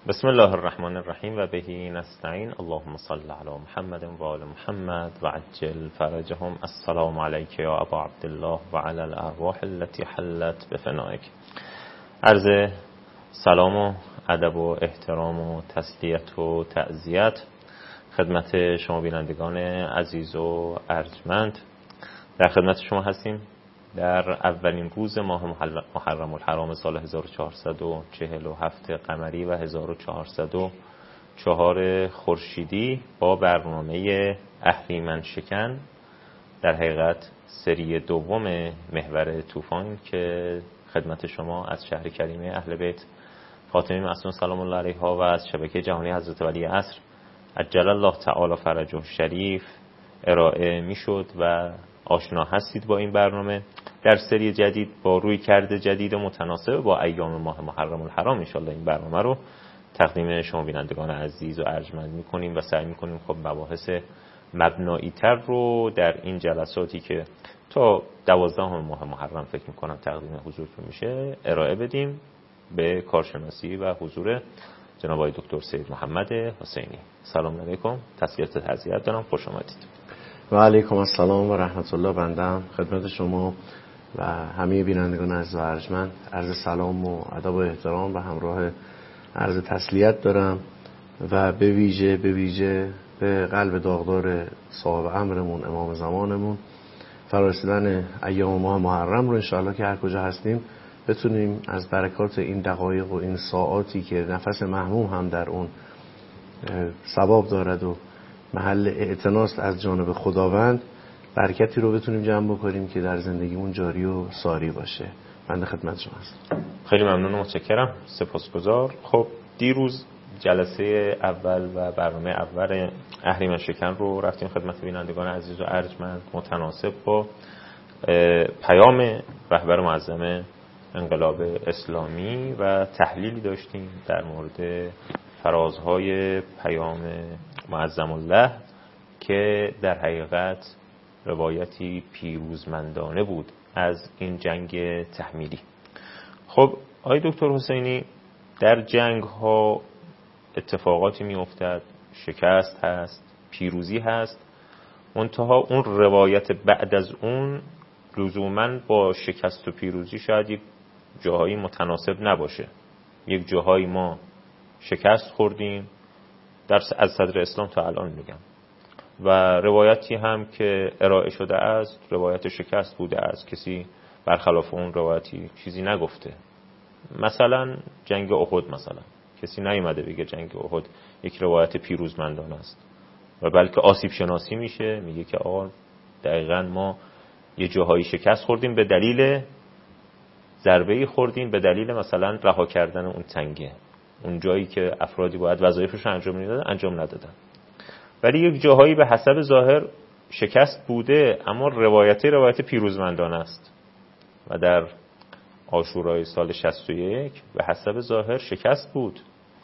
بسم الله الرحمن الرحیم و بهی نستعین. اللهم صل علی محمد و آل محمد و عجل فرجهم. السلام علیک یا ابا عبدالله و علی الارواح التي حلت بفنائک. عرض سلام و ادب و احترام و تسلیت و تعزیت خدمت شما بینندگان عزیز و ارجمند. در خدمت شما هستیم در اولین روز ماه محرم الحرام سال 1447 قمری و 1404 خورشیدی با برنامه اهریمن شکن، در حقیقت سری دوم محور طوفان که خدمت شما از شهر کریمه اهل بیت فاطمه معصومه سلام الله علیها و از شبکه جهانی حضرت ولی عصر عجل الله تعالی فرجه شریف ارائه میشد و آشنا هستید با این برنامه در سری جدید با روی کرده جدید متناسب با ایام ماه محرم الحرام. انشالله این برنامه رو تقدیم شما بینندگان عزیز و ارجمند میکنیم و سعی میکنیم خب مباحث مبنایی تر رو در این جلساتی که تا 12 ماه محرم فکر میکنم تقدیم حضورتون میشه ارائه بدیم به کارشناسی و حضور جناب آقای دکتر سید محمد حسینی. سلام علیکم، تسلیت و تعزیت دارم، خوش آمدید. و علیکم السلام و رحمت الله. بندم خدمت شما و همه بینندگان عزیز و ارجمند عرض سلام و ادب و احترام و همراه عرض تسلیت دارم و به ویژه به قلب داغدار صاحب امرمون امام زمانمون فرارسیدن ایام ماه محرم رو انشاءالله که هر کجا هستیم بتونیم از برکات این دقایق و این ساعاتی که نفس محموم هم در اون ثواب دارد و محل اعتناست از جانب خداوند برکتی رو بتونیم جمع بکنیم که در زندگیمون جاری و ساری باشه. بنده خدمت شما هستم. خیلی ممنون و متشکرم، سپاسگزار. خب دیروز جلسه اول و برنامه اول اهریمن شکن رو رفتیم خدمت بینندگان عزیز و ارجمند متناسب با پیام رهبر معظم انقلاب اسلامی و تحلیلی داشتیم در مورد فرازهای پیام معظم الله که در حقیقت روایتی پیروزمندانه بود از این جنگ تحمیلی. خب آقای دکتر حسینی، در جنگ ها اتفاقاتی می افتد، شکست هست، پیروزی هست، منتها اون روایت بعد از اون لزوماً با شکست و پیروزی شاید یک جاهایی متناسب نباشه. یک جاهایی ما شکست خوردیم از صدر اسلام تا الان میگم و روایتی هم که ارائه شده است روایت شکست بوده است، کسی برخلاف اون روایتی چیزی نگفته. مثلا جنگ احد، مثلا کسی نیومده بگه جنگ احد یک روایت پیروزمندانه است و بلکه آسیب شناسی میشه، میگه که آقا دقیقاً ما یه جاهایی شکست خوردیم به دلیل ضربه‌ای خوردیم، به دلیل مثلا رها کردن اون تنگه، اون جایی که افرادی باید وظایفشون انجام میدادن انجام ندادن. ولی یک جاهایی به حسب ظاهر شکست بوده اما روایت پیروزمندانه است و در عاشورای سال 61 به حسب ظاهر شکست بود،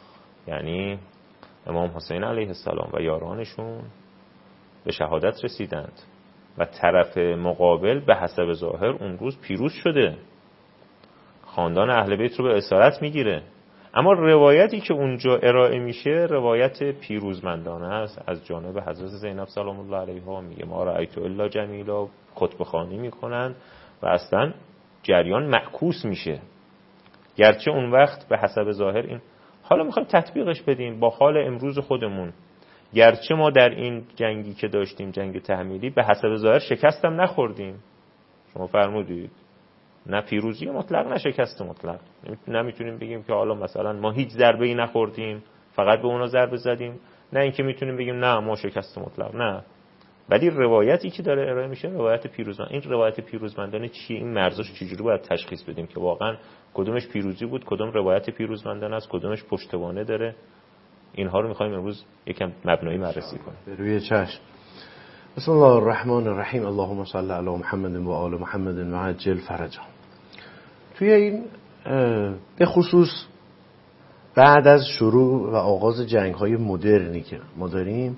یعنی امام حسین علیه السلام و یارانشون به شهادت رسیدند و طرف مقابل به حسب ظاهر اون روز پیروز شده، خاندان اهل بیت رو به اسارت میگیره. اما روایتی که اونجا ارائه میشه روایت پیروزمندانه است از جانب حضرت زینب سلام الله علیها. میگه ما رأیت الا جمیلا، خطبه خوانی میکنن و اصلا جریان معکوس میشه. گرچه اون وقت به حسب ظاهر این حالا میخوایم تطبیقش بدیم با حال امروز خودمون، گرچه ما در این جنگی که داشتیم جنگ تحمیلی به حسب ظاهر شکستم نخوردیم، شما فرمودید نه پیروزی مطلق نه شکست مطلق، نمیتونیم بگیم که حالا مثلا ما هیچ ضربه‌ای نخوردیم فقط به اونا ضربه زدیم، نه اینکه میتونیم بگیم نه ما شکست مطلق، نه. ولی روایتی که داره ارائه میشه روایت پیروزمندانه. این روایت پیروزمندانه چیه؟ این مرزش چجوری باید تشخیص بدیم که واقعا کدومش پیروزی بود، کدوم روایت پیروزمندانه است، کدومش پشتوانه داره؟ اینها رو می‌خوایم امروز یکم مبنایی بررسی کنیم. به روی چشم. بسم الله الرحمن الرحیم. اللهم صل علی محمد و آل محمد و عجل فرجهم. توی این به خصوص بعد از شروع و آغاز جنگ‌های مدرنی که ما داریم،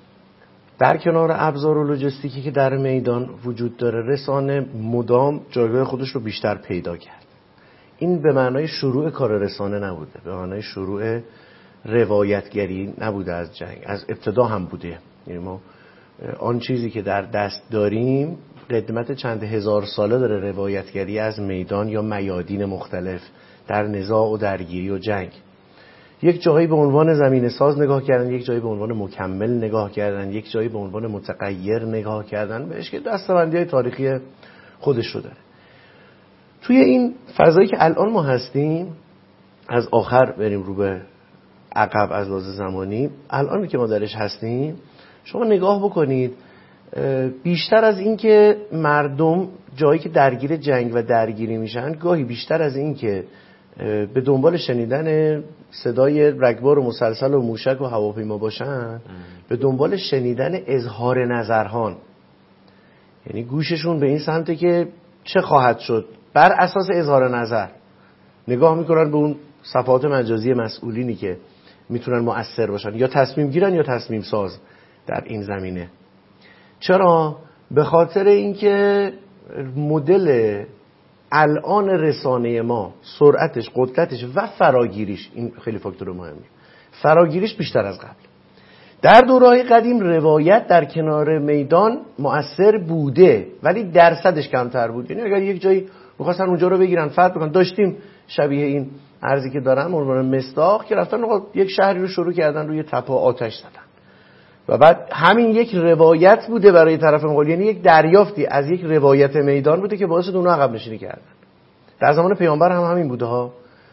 در کنار ابزار و لوجستیکی که در میدان وجود داره، رسانه مدام جایگاه خودش رو بیشتر پیدا کرد. این به معنای شروع کار رسانه نبوده، به معنای شروع روایتگری نبوده از جنگ، از ابتدا هم بوده. یعنی ما آن چیزی که در دست داریم قدمت چند هزار ساله داره، روایتگری از میدان یا میادین مختلف در نزاع و درگیری و جنگ. یک جایی به عنوان زمینه ساز نگاه کردن، یک جایی به عنوان مکمل نگاه کردن، یک جایی به عنوان متغیر نگاه کردن بهش که دستبندی‌های تاریخی خودش رو داره. توی این فضایی که الان ما هستیم، از آخر بریم رو به عقب از لحاظ زمانی، الان که ما درش هستیم شما نگاه بکنید، بیشتر از این که مردم جایی که درگیر جنگ و درگیری میشن، گاهی بیشتر از این که به دنبال شنیدن صدای رگبار و مسلسل و موشک و هواپیما باشن، به دنبال شنیدن اظهار نظرهان. یعنی گوششون به این سمته که چه خواهد شد، بر اساس اظهار نظر نگاه میکنن به اون صفحات مجازی مسئولینی که میتونن مؤثر باشن، یا تصمیم گیرن یا تصمیم ساز در این زمینه. چرا؟ به خاطر اینکه مدل الان رسانه ما، سرعتش، قدرتش و فراگیریش، این خیلی فاکتور مهمی، فراگیریش بیشتر از قبل. در دوره‌های قدیم روایت در کنار میدان مؤثر بوده ولی درصدش کمتر بود. یعنی اگر یک جایی می‌خواستن اونجا رو بگیرن، فتح بکنن، داشتیم شبیه این ارزی که دارن عنوان مصداق که رفتن یک شهری رو شروع کردن روی تپه آتش زدن و بعد همین یک روایت بوده برای طرف مقابل، یعنی یک دریافتی از یک روایت میدان بوده که باعث اونها عقب نشینی کردن. در زمان پیامبر هم همین بوده ها.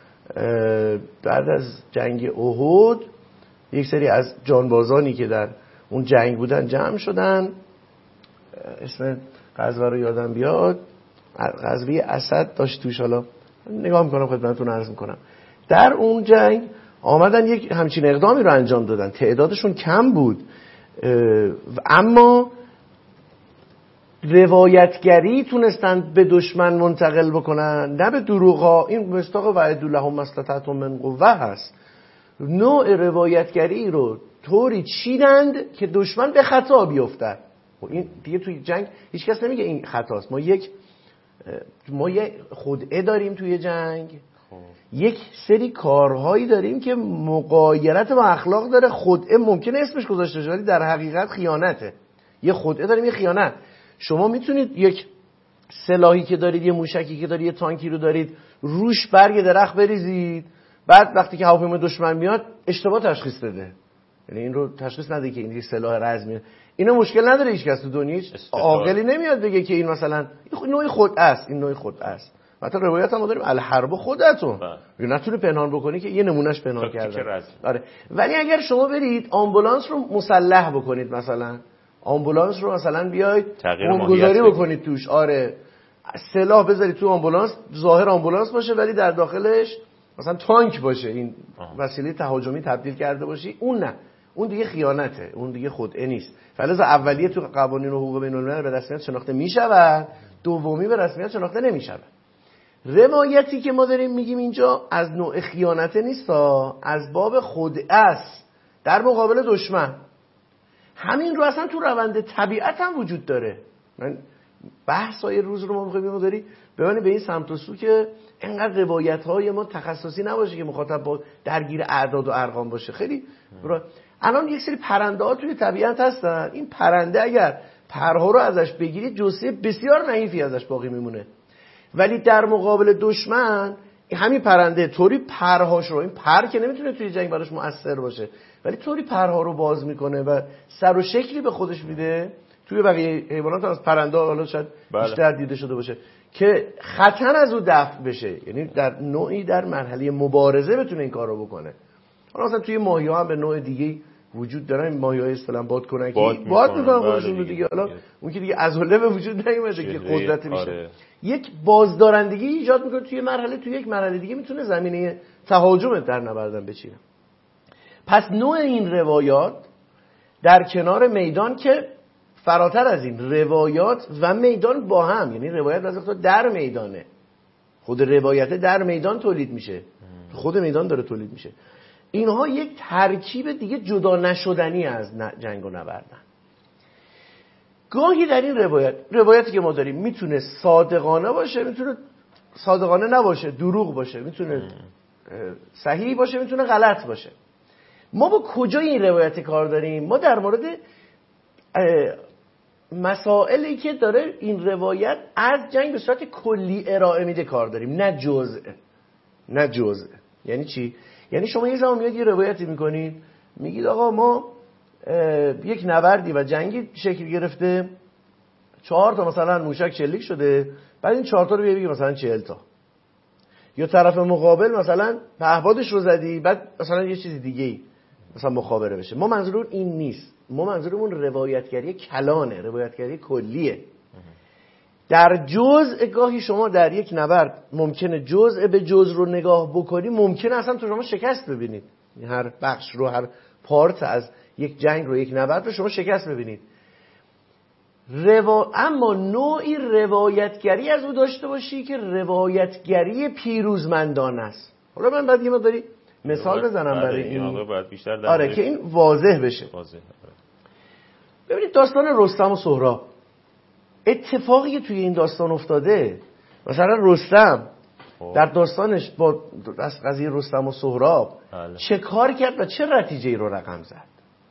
بعد از جنگ احد یک سری از جانبازانی که در اون جنگ بودن جمع شدن، اسم غزوه رو یادم بیاد، غزوه اسد داشت توش، حالا نگاه میکنم خدمتتون عرض میکنم. در اون جنگ آمدن یک همچین اقدامی رو انجام دادن، تعدادشون کم بود اما روایتگری تونستند به دشمن منتقل بکنن، نه به دروغا. این مصداق وعد لهم ما استطعتم من قوه هست. نوع روایتگری رو طوری چیدند که دشمن به خطا بیفتد. این دیگه توی جنگ هیچ کس نمیگه این خطاست. ما یه خدعه داریم توی جنگ، یک سری کارهایی داریم که مغایرت با اخلاق داره. خدعه ممکنه اسمش گذاشته شه ولی در حقیقت خیانته. یه خدعه داریم، یه خیانت. شما میتونید یک سلاحی که دارید، یه موشکی که دارید، یه تانکی رو دارید، روش برگ درخت بریزید، بعد وقتی که هواپیمای دشمن میاد اشتباه تشخیص بده، یعنی این رو تشخیص نده که این یه سلاح رزمیه. اینا مشکل نداره، هیچ کس تو دنیا عاقلی نمیاد بگه که این مثلا نوع خدعه است. این نوع خدعه است. مثلا روایت هم داریم الحرب خدعتون، نتونه پنهان بکنی که یه نمونهش پنهان کرده. آره. ولی اگر شما برید آمبولانس رو مسلح بکنید، مثلا آمبولانس رو مثلا بیاید بمبگذاری بکنید توش، آره، سلاح بذارید تو آمبولانس، ظاهر آمبولانس باشه ولی در داخلش مثلا تانک باشه، این وسیله تهاجمی تبدیل کرده باشی، اون نه، اون دیگه خیانته، اون دیگه خدعه نیست. فلذا اولیه تو قوانین و حقوق بین‌الملل به رسمیت شناخته میشود، دومی به رسمیت شناخته نمیشود. روایتی که ما داریم میگیم اینجا از نوع خیانته نیست، از باب خدعه است در مقابل دشمن. همین رو اصلا تو روند طبیعت هم وجود داره. من بحثای روز رو ما می‌خوایم بذاری ببینید به این سمت و سو که اینقدر روایت‌های ما تخصصی نباشه که مخاطب با درگیر اعداد و ارقام باشه. خیلی الان یک سری پرنده‌ها توی طبیعت هستن، این پرنده اگر پرها رو ازش بگیرید جثه بسیار نحیفی ازش باقی میمونه، ولی در مقابل دشمن همین پرنده طوری پرهاش رو، این پر که نمیتونه توی جنگ براش مؤثر باشه ولی طوری پرها رو باز میکنه و سر و شکلی به خودش میده. توی بقیه حیوانات از پرنده حالا شاید بیشتر دیده شده باشه که خطر از او دفع بشه، یعنی در نوعی در مرحله مبارزه بتونه این کار رو بکنه. حالا مثلا توی ماهی‌ها هم به نوع دیگه وجود دارن، این ماهی‌های اصطلاحاً باد میکنن خودشون رو دیگه. حالا اون که دیگه عضله به وجود نیومده که قدرت میشه. آره. یک بازدارندگی ایجاد میکنه توی مرحله، توی یک مرحله دیگه میتونه زمینه تهاجم در نبردن بچینه. پس نوع این روایات در کنار میدان که فراتر از این روایات و میدان با هم، یعنی روایت از وقتا در میدانه، خود روایت در میدان تولید میشه، خود میدان داره تولید میشه، اینها یک ترکیب دیگه جدا نشدنی از جنگ و نبردن. گاهی در این روایتی که ما داریم میتونه صادقانه باشه، میتونه صادقانه نباشه، دروغ باشه، میتونه صحیح باشه، میتونه غلط باشه. ما با کجای این روایت کار داریم؟ ما در مورد مسائلی که داره این روایت از جنگ به صورت کلی ارائه میده کار داریم، نه جزء. یعنی چی؟ یعنی شما یه زمان میاد یه روایتی میکنید، میگید آقا ما یک نبردی و جنگی شکل گرفته، 4 تا مثلا موشک شلیک شده، بعد این 4 تا رو بگید مثلا 40 تا، یا طرف مقابل مثلا پهپادش رو زدی، بعد مثلا یه چیز دیگه ای مثلا مخابره بشه. ما منظورمون این نیست، ما منظورمون روایتگری کلانه، روایتگری کلیه. در جزء گاهی شما در یک نبرد ممکنه جزء به جزء رو نگاه بکنی، ممکنه اصلا تو شما شکست ببینید، هر بخش رو، هر پارت از یک جنگ رو، یک نبرد رو شما شکست ببینید. اما نوعی روایتگری از او داشته باشی که روایتگری پیروزمندانه است. حالا من بعد یه مقداری مثال بزنم برای این، آره که این واضح بشه. ببینید داستان رستم و سهراب، اتفاقی توی این داستان افتاده، مثلا رستم در داستانش با قضیه رستم و سهراب چه کار کرد و چه نتیجه‌ای رو رقم زد.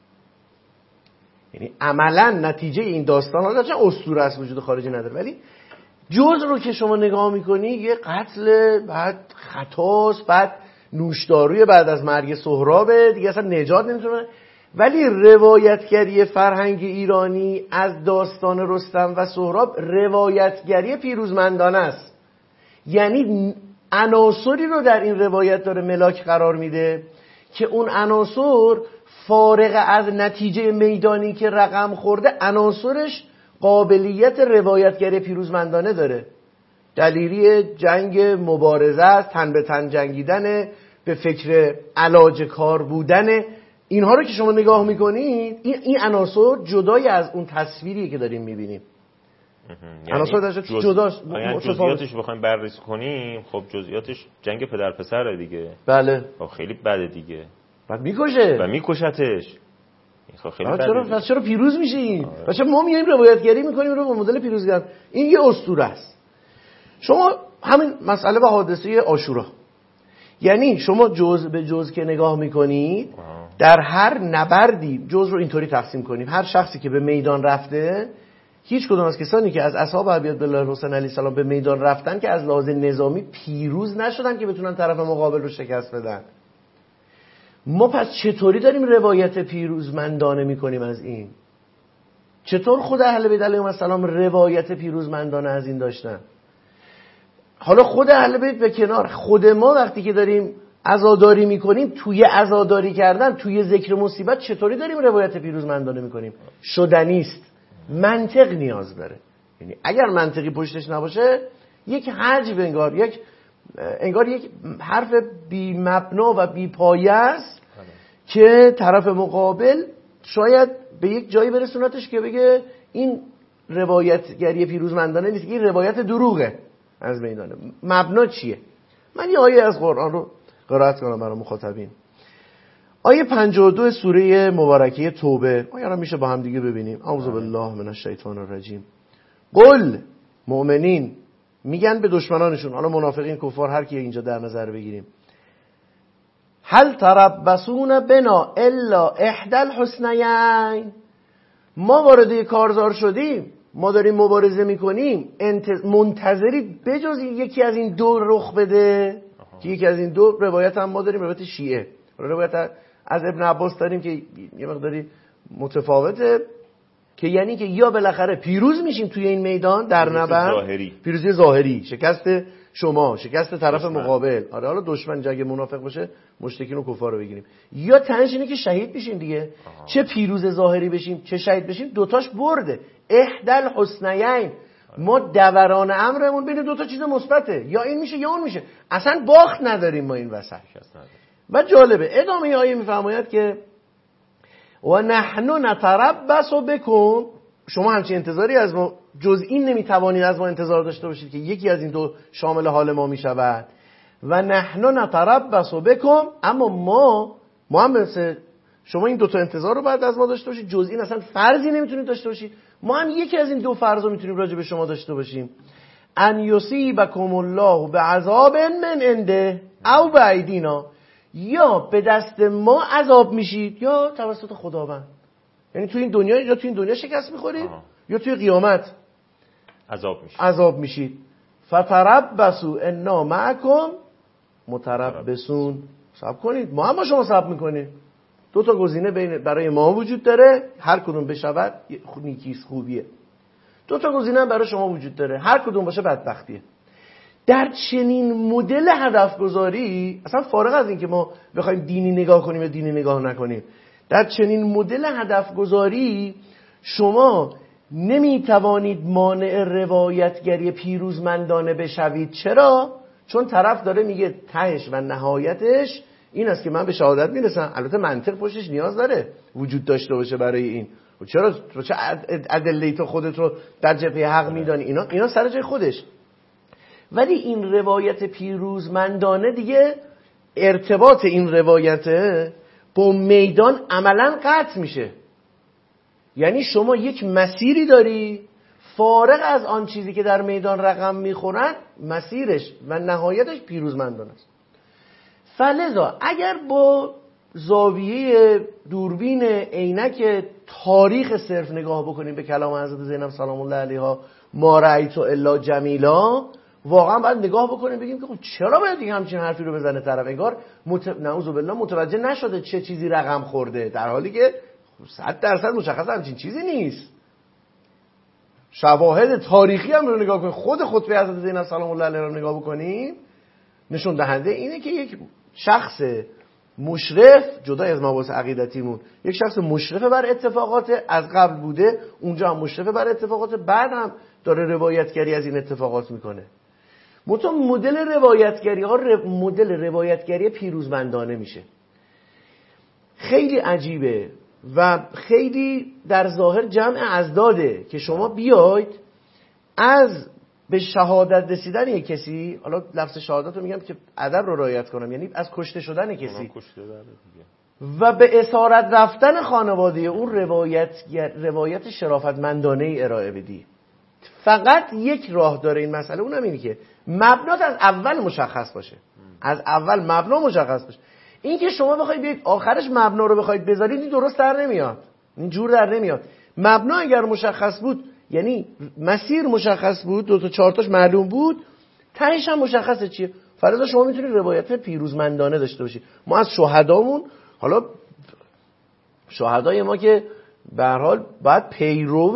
یعنی عملا نتیجه این داستان ها چه اسطوره است، وجود خارجی نداره، ولی جز رو که شما نگاه میکنی یه قتل، بعد خطاست، بعد نوشداروی بعد از مرگ سهرابه دیگه، اصلا نجات نمیتونه. ولی روایتگری فرهنگ ایرانی از داستان رستم و سهراب روایتگری پیروزمندانه است. یعنی عناصری رو در این روایت داره ملاک قرار میده که اون عناصر فارغ از نتیجه میدانی که رقم خورده، عناصرش قابلیت روایتگری پیروزمندانه داره. دلیری جنگ مبارزه است، تن به تن جنگیدن، به فکر علاج کار بودن. اینها رو که شما نگاه میکنید، این عناصر جدای از اون تصویری که داریم میبینیم، عناصر در جداست. جزئیاتش بخوایم بررسی کنیم، خب جزئیاتش جنگ پدر پسره دیگه. بله خیلی بده دیگه، بعد میکشه و میکشتش. خیلی بده. چرا پیروز میشیم؟ بچه ما میایم روایتگری میکنیم رو به مدل پیروزی. این یه اسطوره است. شما همین مسئله و حادثه عاشورا، یعنی شما جزء به جزء که نگاه میکنید، در هر نبردی جزء رو اینطوری تقسیم کنیم، هر شخصی که به میدان رفته، هیچ کدوم از کسانی که از اصحاب ابی بالله الحسین علیه السلام به میدان رفتن که از لحاظ نظامی پیروز نشدن که بتونن طرف مقابل رو شکست بدن. ما پس چطوری داریم روایت پیروزمندانه میکنیم از این؟ چطور خود اهل بیت علیهم السلام روایت پیروزمندانه از این داشتن؟ حالا خود اهل بیت به کنار، خود ما وقتی که داریم عزاداری میکنیم، توی عزاداری کردن، توی ذکر مصیبت چطوری داریم روایت پیروزمندانه میکنیم؟ شدنیست، منطق نیاز داره. یعنی اگر منطقی پشتش نباشه، یک حجب انگار یک حرف بی مبنا و بی پایه است که طرف مقابل شاید به یک جایی برسونتش که بگه این روایتگری پیروزمندانه نیست، این روایت دروغه از میدانه. مبنا چیه؟ من یه آیه از قرآن رو قرائت کنم برای مخاطبین. آیه 52 سوره مبارکه توبه. آیه را میشه با هم دیگه ببینیم. اعوذ بالله من الشیطان الرجیم. قل، مؤمنین میگن به دشمنانشون، حالا منافقین، کفار، هر کی اینجا در نظر بگیریم، هل تربصون بنا الا احدى الحسنیین. ما وارد کارزار شدیم، ما داریم مبارزه میکنیم، منتظری بجز یکی از این دو رخ بده؟ که یکی از این دو روایت هم ما داریم، روایت شیعه، روایت از ابن عباس داریم که یه مقداری متفاوته، که یعنی که یا بالاخره پیروز میشیم توی این میدان در نبرد، پیروزی ظاهری، شکست شما، شکست طرف مقابل. آره حالا دشمن جنگ منافق باشه، مشرکین و کفار رو بگیریم، یا تنش اینه که شهید بشیم دیگه. چه پیروز ظاهری بشیم چه شهید بشیم، دوتاش برده. احدى الحسنیین. ما دوران امرمون بین دوتا چیز مثبته، یا این میشه یا اون میشه، اصلا باخت نداریم ما این وسط. و جالبه ادامه آیه میفرماید که و نحن نتربص بكم، شما همچین انتظاری از ما جز این نمیتوانید از ما انتظار داشته باشید که یکی از این دو شامل حال ما میشود. و نحن نتربص بكم، اما ما هم مثل شما این دوتا انتظار رو باید از ما داشته باشید، جز این اصلا فرضی نمیتونید داشته باشید. ما هم یکی از این دو فرض رو میتونیم راجع به شما داشته باشیم. ان یصیبکم الله بعذاب من عنده او بایدینا، یا به دست ما عذاب میشید یا توسط خداوند. یعنی تو این دنیا یا تو این دنیا شکست میخورید یا توی قیامت عذاب میشید. فتربصوا انا معکم متربصون. صبر کنید، ما هم با شما صبر میکنیم. دو تا گزینه برای ما وجود داره، هر کدوم بشود نیکیست، خوبیه. دو تا گزینه هم برای شما وجود داره، هر کدوم باشه بدبختیه. در چنین مدل هدف گذاری، اصلا فارغ از این که ما بخوایم دینی نگاه کنیم یا دینی نگاه نکنیم، در چنین مدل هدف گذاری شما نمیتوانید مانع روایتگری پیروزمندانه بشوید. چرا؟ چون طرف داره میگه تهش و نهایتش این است که من به شهادت میرسم. البته منطق پشتش نیاز داره وجود داشته باشه برای این. و چرا چه ادله تو خودت رو در جبهه حق میدانی؟ اینا سر جای خودش. ولی این روایت پیروزمندانه دیگه ارتباط این روایت با میدان عملا قطع میشه. یعنی شما یک مسیری داری فارغ از آن چیزی که در میدان رقم میخورن، مسیرش و نهایتش پیروزمندانه است. فلذا اگر با زاویه دوربین عینک تاریخ صرف نگاه بکنیم به کلام حضرت زینب سلام الله علیها، ما رأیت الا جمیلا، واقعا باید نگاه بکنیم بگیم که خب چرا باید دیگه همچین حرفی رو بزنه طرف؟ انگار نعوذ بالله متوجه نشده چه چیزی رقم خورده، در حالی که 100% مشخص همچین چیزی نیست. شواهد تاریخی هم رو نگاه کنیم، خود خطبه حضرت زینب سلام الله علیها رو نگاه بکنیم، نشون دهنده اینه که یک شخص مشرف، جدا از مباحث عقیدتیمون، یک شخص مشرف بر اتفاقات از قبل بوده، اونجا هم مشرف بر اتفاقات، بعد هم داره روایتگری از این اتفاقات میکنه. مدل روایتگری ها مدل روایتگری پیروزمندانه میشه. خیلی عجیبه و خیلی در ظاهر جمع ازداده که شما بیاید از به شهادت رسیدن یک کسی، حالا لفظ شهادت رو میگم که ادب رو رعایت کنم، یعنی از کشته شدن کسی و به اسارت رفتن خانواده اون روایت شرافتمندانه ارائه بدی. فقط یک راه داره این مسئله، اونم اینه که مبنات از اول مشخص باشه. از اول مبنا مشخص باشه. این که شما بخواید بیاید آخرش مبنا رو بخواید بذارید، این درست در نمیاد، این جور در نمیاد. مبنا اگر مشخص بود، یعنی مسیر مشخص بود، دو تا چهار تاش معلوم بود، تهش هم مشخصه چیه. فرضا شما میتونید روایت پیروزمندانه داشته باشید. ما از شهدامون، حالا شهدای ما که به هر حال باید پیرو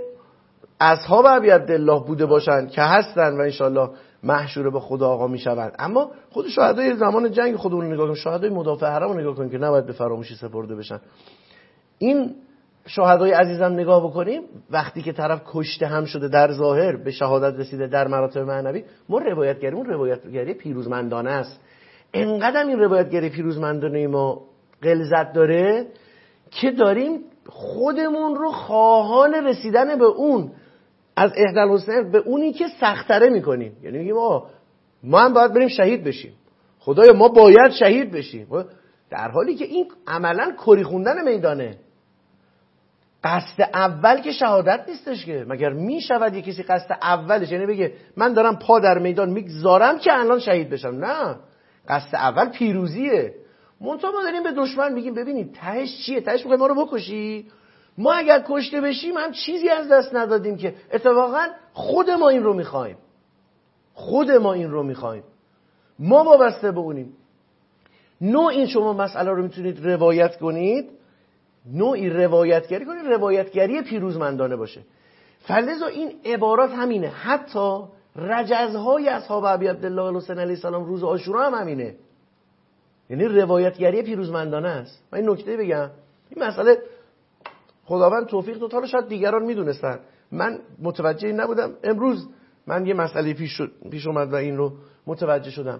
اصحاب ابی عبدالله بوده باشن که هستن و انشالله محشور به خدا آقا میشوند، اما خود شهدای زمان جنگ خودمون نگاه کنیم، شهدای مدافع حرم رو نگاه کنیم که نباید به فراموشی سپرده بشن. این شهدای عزیزم نگاه بکنیم، وقتی که طرف کشته هم شده در ظاهر به شهادت رسیده در مراتب معنوی، ما روایتگری پیروزمندانه است. انقدر این روایتگری پیروزمندانه ما غلظت داره که داریم خودمون رو خواهان رسیدن به اون از احدی الحسنین به اونی که سخت‌تره میکنیم. یعنی میگیم ما هم باید بریم شهید بشیم، خدایا ما باید شهید بشیم، در حالی که این عملاً کری خوندن میدانه. قصد اول که شهادت نیستش که، مگر میشود یک کسی قصد اولش یعنی بگه من دارم پا در میدان میگذارم که الان شهید بشم؟ نه، قصد اول پیروزیه. منتها ما داریم به دشمن میگیم ببینید تهش چیه؟ تهش میخوای ما رو بکشی؟ ما اگر کشته بشیم هم چیزی از دست ندادیم که، اتفاقا خود ما این رو میخوایم، ما وابسته به اونیم. این شما مسئله رو میتونید روایت کنید، نوعی روایتگری کنید، روایتگری پیروزمندانه باشه. فلذا این عبارات همینه. حتی رجزهای اصحاب ابی عبدالله الحسین علیه السلام روز عاشورا هم همینه، یعنی روایتگری پیروزمندانه است. من این نکته بگم، این مسئله خداوند توفیق داد، حالا شاید دیگران میدونستن، من متوجه نبودم، امروز من یه مسئله پیش اومد و این رو متوجه شدم.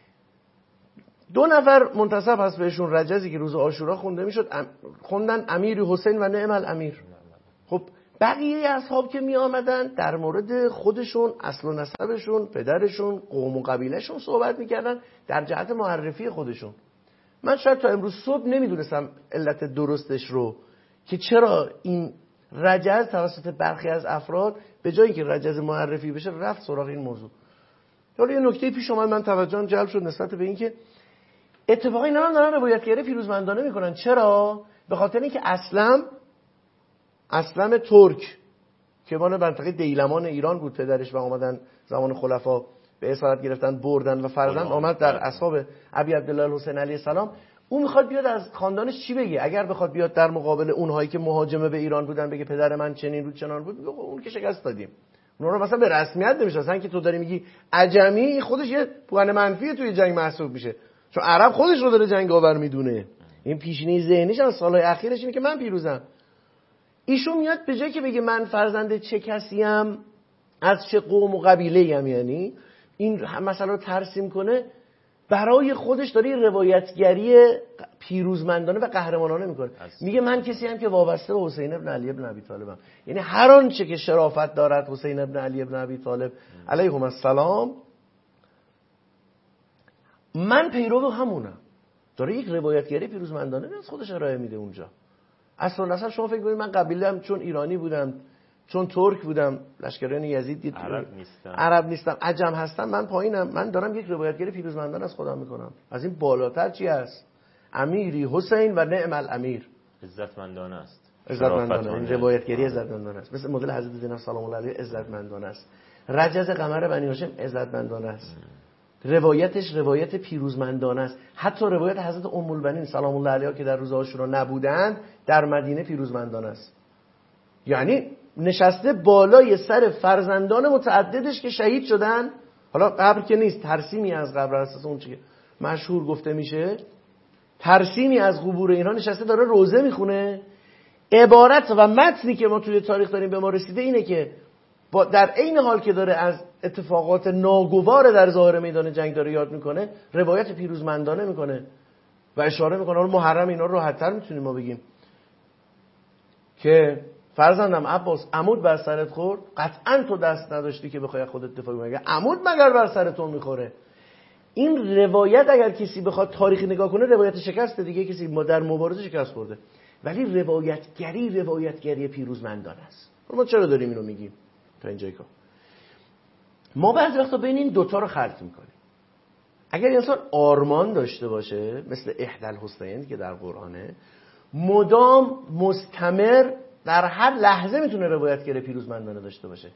2 نفر منتسب هست بهشون رجزی که روز عاشورا خونده میشد، خوندن امیر حسین و نعم الامیر. خب بقیه اصحاب که می آمدن در مورد خودشون، اصل و نسبشون، پدرشون، قوم و قبیلهشون صحبت میکردن در جهت معرفی خودشون. من شاید تا امروز صبح نمیدونستم علت درستش رو که چرا این رجز توسط برخی از افراد به جایی که رجز معرفی بشه رفت سراغ این موضوع. حالا یه نکته پیش اومد، من توجهم جلب شد نسبت به این که اتفاقا اینا هم دارن روایتگری پیروزمندانه میکنن. چرا؟ به خاطر اینکه اسلم ترک که مال منطقه دیلمان ایران بود پدرش و اومدن زمان خلفا به اسارت گرفتن بردن و فرزند آمد در اصحاب ابی عبدالله الحسین علیه السلام. اون میخواد بیاد از خاندانش چی بگه؟ اگر بخواد بیاد در مقابل اونهایی که مهاجمه به ایران بودن بگه پدر من چنین بود چنان بود، میگه اون که شکست دادیم. اونا رو مثلا به رسمیت نمیشناسن که تو داری میگی عجمی، خودش یه پوان منفی توی جنگ محسوب میشه، چون عرب خودش رو داره جنگاور میدونه. این پیشینه ذهنیش از سالهای اخیرش اینه که من پیروزم. ایشون میاد به جای که بگه من فرزند چه کسیم، از چه قوم و قبیله ام، یعنی این مسئله رو ترسیم کنه، برای خودش داره روایتگری پیروزمندانه و قهرمانانه میکنه. میگه من کسی هم که وابسته به حسین ابن علی ابن ابی طالبم، یعنی هر آنچه که شرافت دارد حسین ابن علی ابن ابی طالب علیهم السلام، من پیرو همونم. داره یک روایتگری پیروزمندانه از خودش ارائه میده اونجا. اصلا شما فکر کنید من قبیله‌ام چون ایرانی بودم، چون ترک بودم، لشکریان یزید دید عرب نیستم، عجم هستم، من پایینم. من دارم یک روایتگری پیروزمندانه از خودم میکنم. از این بالاتر چی هست؟ امیری حسین و نعم الامیر. عزتمندانه است. عزتمندانه. این روایتگری عزتمندانه است. مثل مدل حضرت زینب سلام الله علیها عزتمندانه است. رجز قمر بنی هاشم عزتمندانه است. روایتش روایت پیروزمندانه است. حتی روایت حضرت ام البنین سلام الله علیها که در روز عاشورا نبودند در مدینه پیروزمندانه است. یعنی نشسته بالای سر فرزندان متعددش که شهید شدن. حالا قبر که نیست، ترسیمی از قبر، اساس اون چیه مشهور گفته میشه، ترسیمی از قبور اینها نشسته داره روزه میخونه. عبارت و متنی که ما توی تاریخ داریم به ما رسیده اینه که در عین حال که داره از اتفاقات ناگوار در ظاهر میدان جنگ داره یاد میکنه، روایت پیروزمندانه میکنه و اشاره میکنه. حالا محرم اینا رو راحت‌تر میتونیم ما بگیم که فرزندم عباس عمود بر سرت خورد، قطعا تو دست نداشتی که بخوای خودت دفاع کنی، عمود مگر بر سر تو میخوره. این روایت اگر کسی بخواد تاریخی نگاه کنه روایت شکست دیگه، کسی در مبارزه شکست خورده، ولی روایتگری پیروزمندانه است. ما چرا داریم اینو میگیم تا اینجای کار؟ ما بعضی وقتا بین این دوتا رو خلط میکنیم. اگر انسان آرمان داشته باشه مثل احدی الحسنین که در قرآنه، مدام مستمر در هر لحظه میتونه روایتگری پیروزمندانه داشته باشه.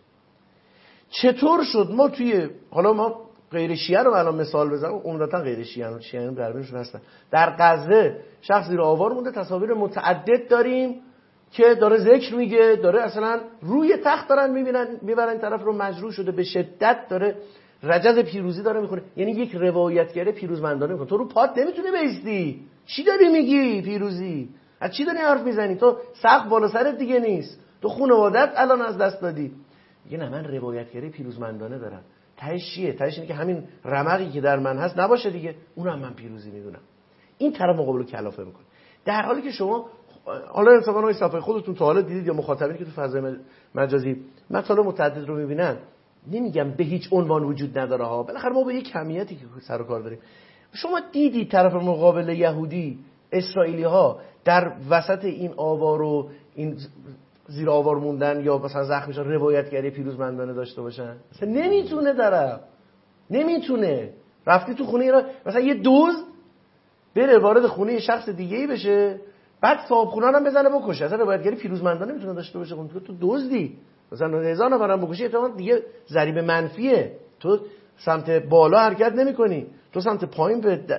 چطور شد ما توی، حالا ما غیر شیعه رو الان مثال بزنم، عمدتاً غیر شیعه، شیعیان غربیشون هستن، در غزه شخص زیر آوار مونده، تصاویر متعدد داریم که داره ذکر میگه، داره اصلا روی تخت دارن میبرن این طرف رو، مجروح شده به شدت، داره رجز پیروزی داره میخونه. یعنی یک روایتگری پیروزمندانه میکنه. تو رو پات نمیتونی بیستی، چی داری میگی پیروزی؟ از چی داری حرف میزنی؟ تو سقف بالا سرت دیگه نیست، تو خانواده‌ات الان از دست دادی. میگه نه من روایتگری پیروزمندانه دارم. تهش چیه؟ تهش اینه که همین رمقی که در من هست نباشه دیگه، اونم من پیروزی میدونم. این طرف مقابل کلافه میکنه. در حالی که شما حالا انصافا این صفحه خودتون تا حالا دیدید یا مخاطبینی که تو فضای مجازی مطالب متعدد رو میبینن، نمیگم به هیچ عنوان وجود نداره ها، بالاخره ما به یک کمیتی که سر و کار داریم. شما دیدید طرف مقابل یهودی، اسرائیلی ها در وسط این آوار و این زیر آوار موندن یا مثلا زخم شدن روایتگری پیروزمندانه داشته باشن؟ مثلا نمیتونه طرف، نمیتونه. رفتی تو خونه اینا مثلا یه دزد بره وارد خونه شخص دیگه‌ای بشه، بعد صاحب خونه رو هم بزنه بکشه، اصلا روایتگری پیروزمندانه میتونه داشته باشه. تو دزدی مثلا 1000 نفرم بکشی، احتمالاً دیگه ضریب منفیه، تو سمت بالا حرکت نمی‌کنی، تو سمت پایین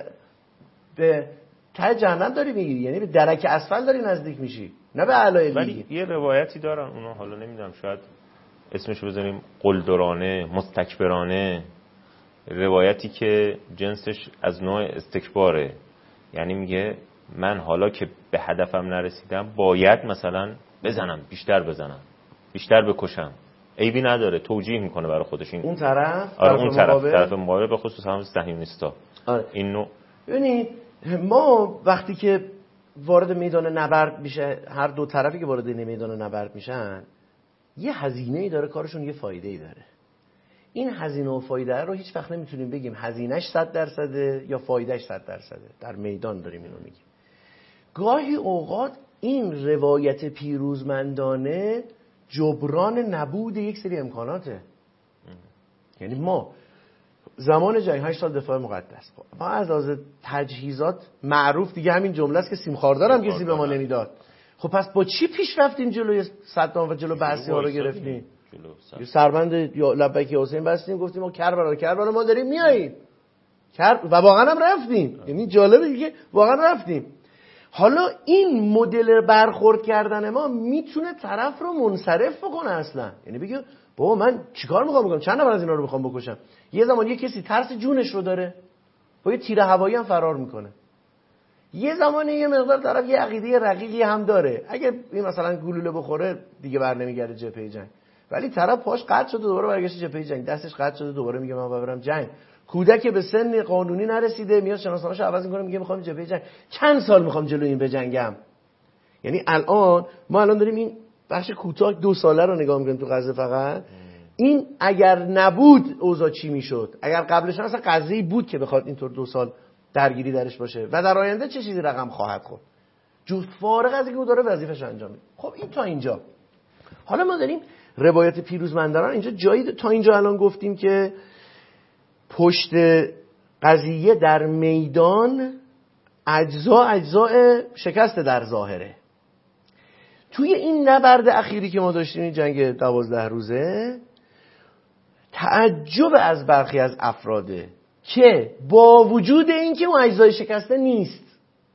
به ته جهنم داری میگیری، یعنی به درک اسفل داری نزدیک میشی، نه به اعلای لیگ. ولی یه روایتی دارن اونا، حالا نمیدونم شاید اسمشو بذاریم قلدرانه، مستکبرانه، روایتی که جنسش از نوع استکباره. یعنی میگه من حالا که به هدفم نرسیدم باید مثلا بزنم، بیشتر بکشم، عیبی نداره، توجیه میکنه برای خودش. این اون طرف، آره اون طرف مقابل، به خصوص هم صهیونیستا. آره. این نوع ببینید ما وقتی که وارد میدان نبرد میشه، هر دو طرفی که وارد میدان نبرد میشن یه هزینه‌ای داره، کارشون یه فایده‌ای داره. این هزینه و فایده رو هیچ وقت نمیتونیم بگیم هزینه‌اش 100% یا فایده‌اش 100%. در میدان داریم اینو میگیم. گاهی اوقات این روایت پیروزمندانه جبران نبود یک سری امکاناته. یعنی ما زمان جنگ 8 سال دفاع مقدس. ما از لحاظ تجهیزات معروف دیگه همین جمله است که سیم خاردار هم کسی به ما نمیداد. خب پس با چی پیش رفتیم جلوی صدام و جلو بعثی ها رو گرفتیم؟ یه سربند یا لبیک حسین بستیم، گفتیم ما کربلا ما داریم میاییم. و واقعا هم رفتیم. یعنی جالبه دیگه واقعا رفتیم. حالا این مدل برخورد کردن ما میتونه طرف رو منصرف بکنه اصلا. یعنی بگه بابا من چیکار میخوام بکنم؟ چند نفر از اینا رو میخوام بکشم؟ یه زمان یه کسی ترس جونش رو داره، با یه تیر هوایی هم فرار میکنه. یه زمانی یه مقدار طرف یه عقیده رقیقی هم داره، اگه این مثلا گلوله بخوره دیگه بر نمیگرده جبهه جنگ. ولی طرف پاش قطع شده دوباره برگشت جبهه جنگ، دستش قطع شده دوباره میگه من برم جنگ. کودک به سن قانونی نرسیده میاد شناسنامه‌شو عوض میکنه میگه میخوام جبهه جنگ. چند سال میخوام جلوی این بجنگم؟ یعنی ما داریم این بخش کوتاه 2 ساله رو نگاه میکنیم تو غزه. فقط این اگر نبود اوضاع چی میشد؟ اگر قبلش اصلا قضیه‌ای بود که بخواد اینطور 2 سال درگیری درش باشه و در آینده چه چیزی رقم خواهد خورد؟ جفت فارغ از اینکه داره وظیفه‌ش انجام میده. خب این تا اینجا. حالا ما داریم روایت پیروزمندانه اینجا جایی تا اینجا الان گفتیم که پشت قضیه در میدان اجزاء شکست در ظاهره. توی این نبرد اخیری که ما داشتیم، این جنگ 12 روزه، تعجب از برخی از افراده که با وجود اینکه اون اجزای شکسته نیست،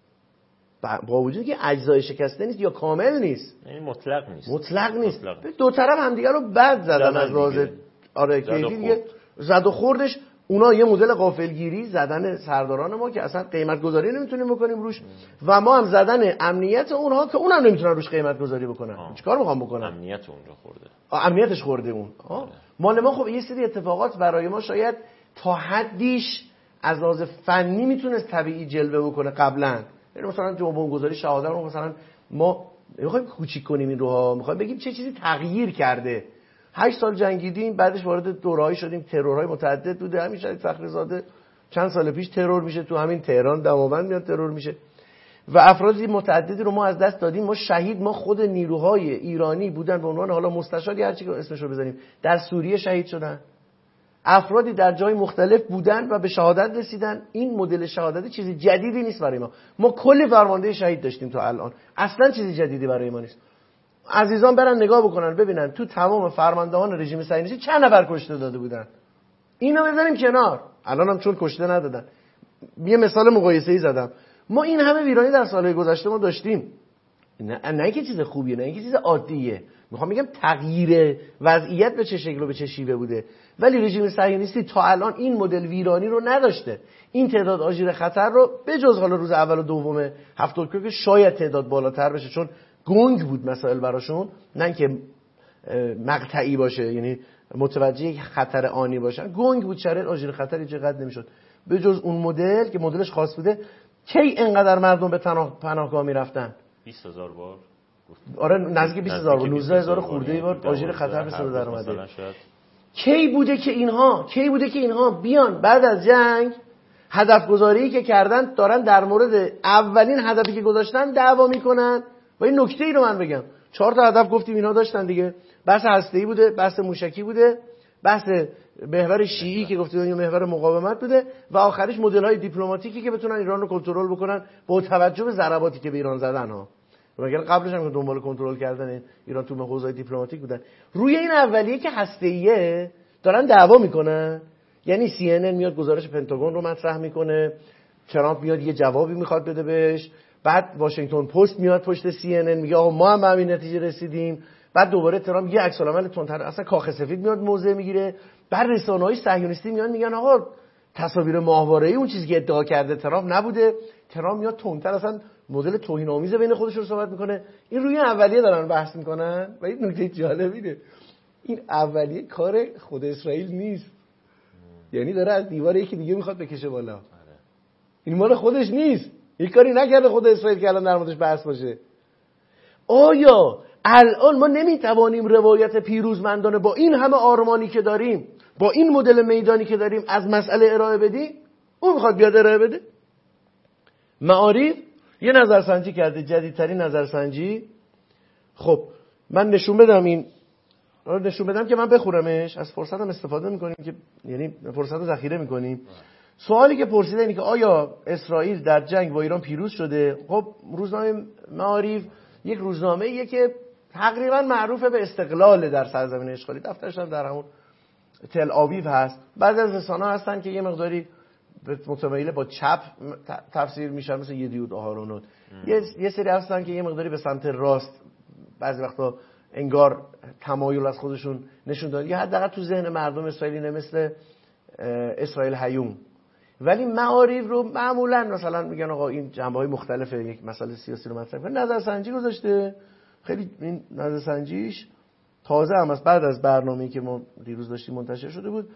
با وجود اینکه اجزای شکسته نیست یا کامل نیست، یعنی مطلق نیست. دو طرف همدیگه رو بد زدن از راز کیفی دیگه زد و خوردش. اونا یه مدل غافلگیری زدن سرداران ما که اصلا قیمت گذاری نمیتونیم بکنیم روش، و ما هم زدن امنیت اونها که اونم نمیتونن روش قیمت گذاری بکنن. چیکار میخوام بکنن؟ امنیت اونجا خورده. امنیتش خورده اون. مال ما خب یه سری اتفاقات برای ما شاید تا حدیش از لحاظ فنی میتونست طبیعی جلوه بکنه قبلا. یعنی مثلا تو بمبگذاری شهادت رو مثلا ما میخوایم کوچیک کنیم این روها، میخوایم بگیم چه چیزی تغییر کرده. 8 سال جنگیدیم، بعدش وارد دوره‌ای شدیم، ترورهای متعدد بوده. همین شهید فخریزاده چند سال پیش ترور میشه، تو همین تهران دماوند میاد ترور میشه و افرادی متعددی رو ما از دست دادیم. ما شهید، ما خود نیروهای ایرانی بودن به عنوان حالا مستشار هر چی که اسمش رو بزنیم در سوریه شهید شدن، افرادی در جای مختلف بودن و به شهادت رسیدن. این مدل شهادت چیزی جدیدی نیست برای ما کلی فرمانده شهید داشتیم تا الان، اصلا چیزی جدیدی برای ما نیست. عزیزان برن نگاه بکنن ببینن تو تمام فرماندهان رژیم صهیونیستی چند نفر کشته داده بودن. اینو بذاریم کنار، الان هم چون کشته ندادن. یه مثال مقایسه‌ای زدم. ما این همه ویرانی در سالهای گذشته ما داشتیم، نه اینکه چیز خوبیه، نه اینکه چیز عادیه. میخوام بگم تغییر وضعیت به چه شکل و به چه شیوه بوده، ولی رژیم صهیونیستی تا الان این مدل ویرانی رو نداشته. این تعداد آژیر خطر رو به جز حالا روز اول و دوم 7 اکتبر که شاید تعداد بالاتر بشه چون گنگ بود مسائل براشون، نه اینکه مقطعی باشه یعنی متوجه خطر آنی باشن، گنگ بود، شرایط آژیر خطری چقدر نمیشد. به جز اون مدل که مدلش خاص بوده، کی اینقدر مردم به پناهگاه میرفتن؟ 20000 بار. آره نزدیک 20000 بار، 19000 خورده بار آژیر خطر به صدا در اومده. کی بوده که اینها بیان بعد از جنگ هدف گذاری که کردن دارن در مورد اولین هدفی که گذاشتن دعوا میکنن؟ و این نکته ای رو من بگم، 4 تا هدف گفتیم اینا داشتن دیگه. بحث هسته‌ای بوده، بحث موشکی بوده، بحث محور شیعی که گفتیم یا محور مقاومت بوده و آخرش مدل‌های دیپلماتیکی که بتونن ایران رو کنترل بکنن با توجه به ضرباتی که به ایران زدن ها. مگر قبلش هم دنبال کنترل کردن ایران تو حوزه‌های دیپلماتیک بودن. روی این اولیه که هسته‌ایه دارن دعوا میکنن. یعنی CNN میاد گزارش پنتاگون رو مطرح میکنه، ترامپ میاد یه جوابی میخواد بده بهش، بعد واشنگتن پست میاد پشت CNN میگه آقا ما هم به همین نتیجه رسیدیم، بعد دوباره ترامپ یه عکس العمل تندتر، اصلا کاخ سفید میاد موضع میگیره، بعد رسانه‌های صهیونیستی میان میگن آقا تصاویر ماهواره‌ای اون چیزی که ادعا کرده ترامپ نبوده. ترامپ میاد تندتر اصلا مدل توهین‌آمیز بین خودشون صحبت میکنه. این روی اولیه دارن بحث میکنن و این نکته جالبیه، این اولیه کار خود اسرائیل نیست، یعنی داره از دیوار یکی دیگه میخواد بکشه بالا. این مال خودش نیست، یک کاری نکرده خود اسرائیل که الان در موردش بحث باشه. آیا الان ما نمیتوانیم روایت پیروزمندانه با این همه آرمانی که داریم، با این مدل میدانی که داریم از مسئله ارائه بدیم؟ اون میخواد بیاد ارائه بده. معارف یه نظرسنجی کرده، جدیدترین نظرسنجی. خب من نشون بدم این نشون بدم که من بخورمش، از فرصتم استفاده میکنیم که یعنی فرصت رو ذخیره میکنیم. سوالی که پرسیده اینه که آیا اسرائیل در جنگ با ایران پیروز شده؟ خب روزنامه معارف یک روزنامه‌ایه که تقریبا معروفه به استقلال در سرزمین اشغالی، دفترش هم در همون تل آویو هست. بعضی از رسانه‌ها هستن که یه مقداری متمایل با چپ تفسیر میشن، مثل یدیود آهارونوت. یه سری هستن که یه مقداری به سمت راست، بعضی وقتا انگار تمایل از خودشون نشون دادن، یا حداقل تو ذهن مردم اسرائیلی مثل اسرائیل هیوم. ولی معارف رو معمولا مثلا میگن آقا این جنبه‌های مختلف یک مسئله سیاسی رو مطرح کنه، نظرسنجی گذاشته. خیلی این نظرسنجیش تازه هم از بعد از برنامه‌ای که ما دیروز داشتیم منتشر شده بود.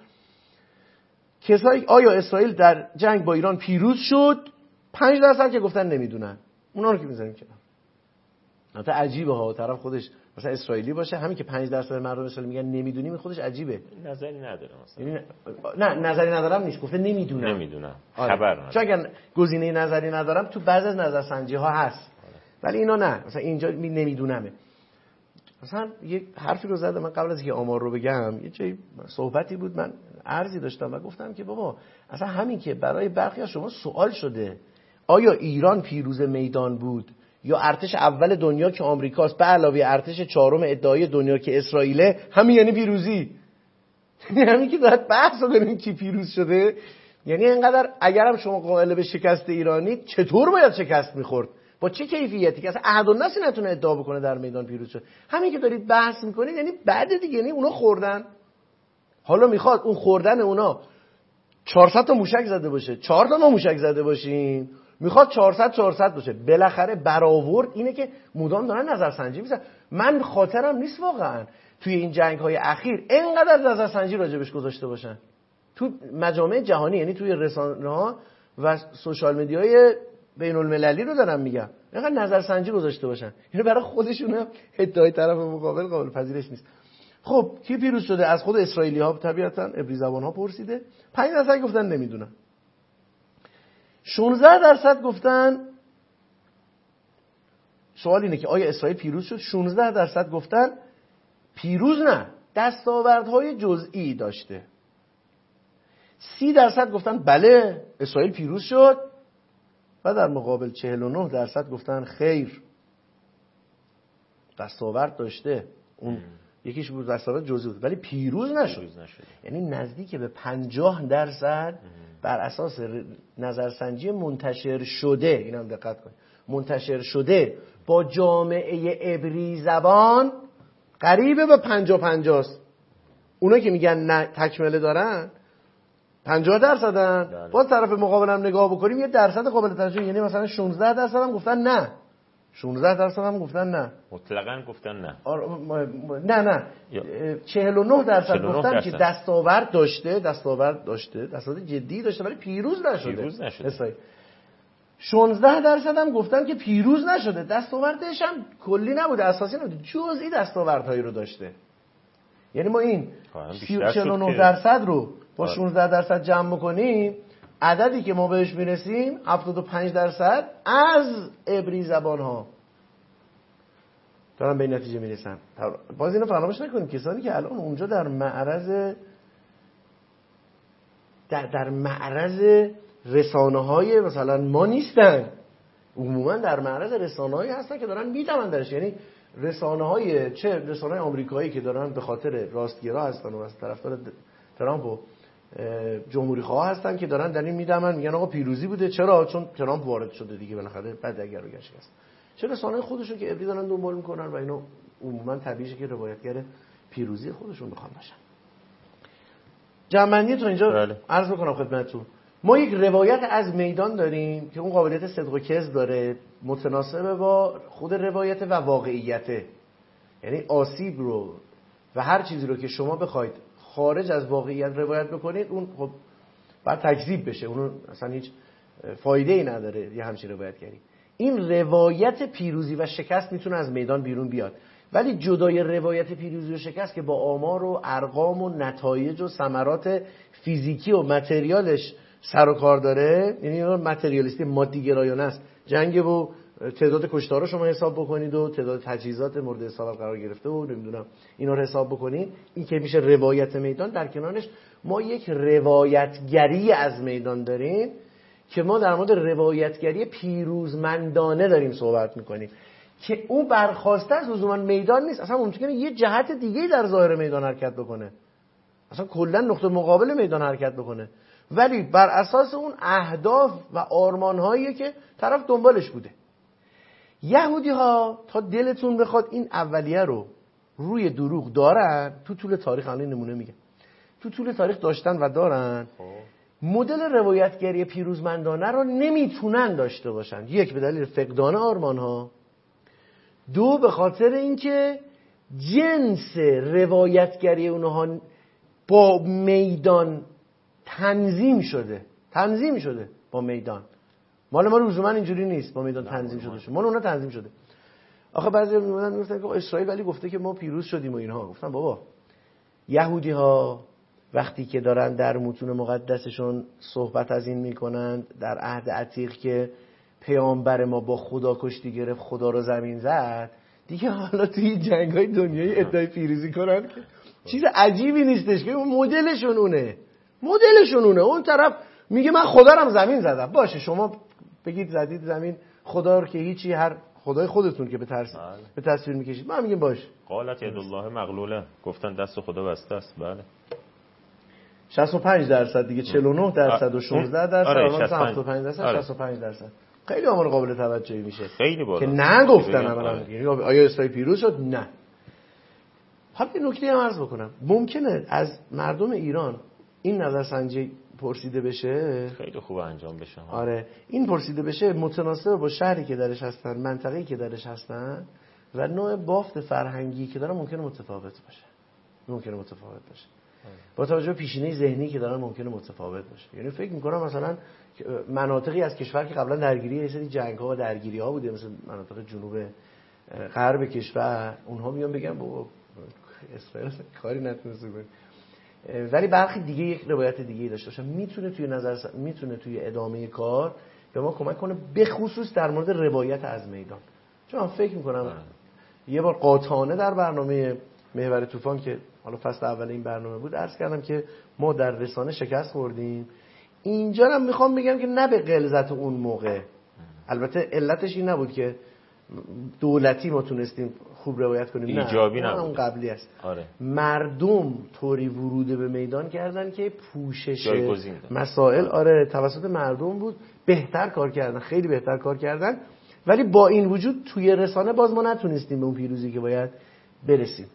کسایی آیا اسرائیل در جنگ با ایران پیروز شد؟ 5% که گفتن نمیدونن. اونا رو که میذاریم کنار. البته عجیبه ها، طرف خودش مثلا اسرائیلی باشه، همین که 5% مردم اسرائیل میگن نمیدونیم، خودش عجیبه. نظری نداره مثلا. یعنی نه نظری ندارم نیست، گفته نمیدونم. خبر ندارم. چون اگر گزینه نظری ندارم تو بعضی از نظرسنجی ها هست. ولی اینا نه، مثلا اینجا نمیدونمه. مثلا یک حرفی رو زدم من قبل از اینکه آمار رو بگم، یه جای صحبتی بود، من عرضی داشتم و گفتم که بابا اصلا همین که برای برخی از شما سوال شده آیا ایران پیروز میدان بود یا ارتش اول دنیا که آمریکاست به علاوه ارتش چهارم ادعای دنیا که اسرائیله، همین یعنی پیروزی. همین که دارد بحث رو کنیم کی پیروز شده، یعنی اینقدر اگرم شما قائل به شکست ایرانی، چطور باید شکست میخورد، با چه کیفیتی که اصلا احدالناس نتونه ادعا بکنه در میدان پیروز شد. همین که دارید بحث میکنید یعنی بعد دیگه، یعنی اونا خوردن. حالا میخواد اون خوردن اونا 400 تا موشک زده باشه، 4 تا ما موشک زده باشیم، میخواد 400 باشه. بالاخره برآورد اینه که مدام دارن نظرسنجی میکنن. من خاطرم نیست واقعا توی این جنگ‌های اخیر اینقدر نظرسنجی راجبش گذاشته باشن تو مجامع جهانی، یعنی توی رسانه‌ها و سوشال مدیای بین المللی رو دارم میگم، اینقدر نظرسنجی گذاشته باشن. یعنی برای خودشون ادعای طرف مقابل قابل پذیرش نیست. خب کی پیروز شده؟ از خود اسرائیلی‌ها طبیعتاً عبری زبان‌ها پرسیده. 5% گفتن نمیدونن. 16% گفتن، سوال اینه که آیا اسرائیل پیروز شد؟ 16% گفتن پیروز نه، دستاوردهای جزئی داشته. 30% گفتن بله اسرائیل پیروز شد و در مقابل 49% گفتن خیر دستاورد داشته. اون یکیش بود دستاورد جزئی بود ولی پیروز نشد. یعنی نزدیک به 50% بر اساس نظرسنجی منتشر شده، اینم دقت کنید، منتشر شده با جامعه عبری زبان قریبه به 50-50 است. اونا که میگن نه تکمله دارن 50%. باز طرف مقابلم نگاه بکنیم یه درصد قابل توجه، یعنی مثلا 16% هم گفتن نه، 16% هم گفتن نه، مطلقاً گفتن نه. نه 49% گفتن که دستاورد داشته، دستاورد جدی داشته ولی پیروز نشده. 16% هم گفتن که پیروز نشده، دستاوردش هم کلی نبوده، اساسی نبوده، جزئی دستاوردهایی رو داشته. یعنی ما این 49% رو با 16% جمع می‌کنیم، عددی که ما بهش میرسیم 75% از عبری زبان‌ها دارن به این نتیجه میرسن. باز اینو فراموش نکنیم کسانی که الان اونجا در معرض رسانه‌های مثلا ما نیستن، عموما در معرض رسانه‌هایی هستن که دارن میدونن درش، یعنی رسانه‌های چه رسانه‌های آمریکایی که دارن به خاطر راستگرا هستن و از طرفدار ترامپ و جمهوری خواه هستن که دارن در این میدونن، میگن آقا پیروزی بوده. چرا؟ چون ترامپ وارد شده دیگه، بالاخره بعد اگر رو شکست. چه رسانه‌های خودشون که عبری دارن دنبال میکنن و اینو عموما طبیعیه که روایتگر پیروزی خودشون بخوان باشن. جمعنی تو اینجا عرض بکنم خدمتتون، ما یک روایت از میدان داریم که اون قابلیت صدق و کذب داره، متناسب با خود روایت و واقعیته. یعنی آسیب رو و هر چیزی رو که شما بخواید خارج از واقعیت روایت بکنید اون خب باید تکذیب بشه، اون اصلا هیچ فایده‌ای نداره یه همچین روایتگری. این روایت پیروزی و شکست میتونه از میدان بیرون بیاد، ولی جدای روایت پیروزی و شکست که با آمار و ارقام و نتایج و ثمرات فیزیکی و متریالش سر و کار داره، یعنی متریالیستی مادی گرایانه است، جنگ و تعداد کشتار رو شما حساب بکنید و تعداد تجهیزات مورد حساب قرار گرفته و نمیدونم اینا رو حساب بکنید، این که میشه روایت میدان. در کنارش ما یک روایتگری از میدان داریم که ما در مورد روایتگری پیروزمندانه داریم صحبت میکنیم که اون برخواسته از لزوما میدان نیست، اصلا ممکنه یه جهت دیگه در ظاهر میدان حرکت بکنه، اصلا کلا نقطه مقابل میدان حرکت بکنه، ولی بر اساس اون اهداف و آرمان‌هایی که طرف دنبالش بوده. یهودی‌ها تا دلتون بخواد این اولیه رو روی دروغ دارن، تو طول تاریخ الان نمونه میگم، تو طول تاریخ داشتن و دارن. مدل روایتگری پیروزمندانه رو نمیتونن داشته باشن، یک به دلیل فقدان آرمان‌ها، دو به خاطر اینکه جنس روایتگری اونها با میدان تنظیم شده با میدان. مال ما لزوما اینجوری نیست، با میدان تنظیم شده، مال اونا تنظیم شده. آخه بعضی میگفتن که اسرائیل ولی گفته که ما پیروز شدیم و اینها. گفتم بابا، یهودی ها وقتی که دارن در متون مقدسشون صحبت از این میکنن در عهد عتیق که پیامبر ما با خدا کشتی گرفت، خدا رو زمین زد، دیگه حالا توی جنگ‌های دنیایی ادعای پیروزی کنن که چیز عجیبی نیستش، که اون مدلشون اونه. اون طرف میگه من خدا رو زمین زدم، باشه شما بگید زدید زمین، خدا رو که هیچی، هر خدای خودتون که به تصویر میکشید، ما میگیم باشه. قالت ید الله مغلوله، گفتن دست خدا بسته است. بله 65% دیگه، 49% و 16%، آره 75%. خیلی آمار قابل توجهی میشه، خیلی بالا که نه گفتن اولا. آیا اسرائیل پیروز شد؟ نه. حالا یه نکته هم عرض بکنم، ممکنه از مردم ایران این نظرسنجی پرسیده بشه، خیلی خوب انجام بشه. آره این پرسیده بشه متناسب با شهری که درش هستن، منطقه‌ای که درش هستن و نوع بافت فرهنگی که دارن ممکنه متفاوت باشه. با توجه به پیشینه ذهنی که دارن ممکنه متفاوت باشه. یعنی فکر می‌کنم مثلا مناطقی از کشور که قبلا درگیری یه سری جنگ‌ها و درگیری‌ها بوده، مثل مناطق جنوب غرب کشور، اونها میان بگن بابا اسرائیل کاری نتونسته کنه، ولی برخی دیگه یک روایت دیگه داشته باشه، میتونه توی ادامه کار به ما کمک کنه، به خصوص در مورد روایت از میدان. چون من فکر می‌کنم یه بار قاطعانه در برنامه محور طوفان که حالا فصل اول این برنامه بود عرض کردم که ما در رسانه شکست خوردیم. اینجا هم میخوام بگم که نه به غلظت اون موقع، البته علتش این نبود که دولتی ما تونستیم خوب روایت کنیم، ایجابی نه نبود، اون قبلی است. آره. مردم طوری ورود به میدان کردن که پوشش مسائل توسط مردم بود، بهتر کار کردن، خیلی بهتر کار کردن، ولی با این وجود توی رسانه باز ما نتونستیم به اون پیروزی که باید برسیم.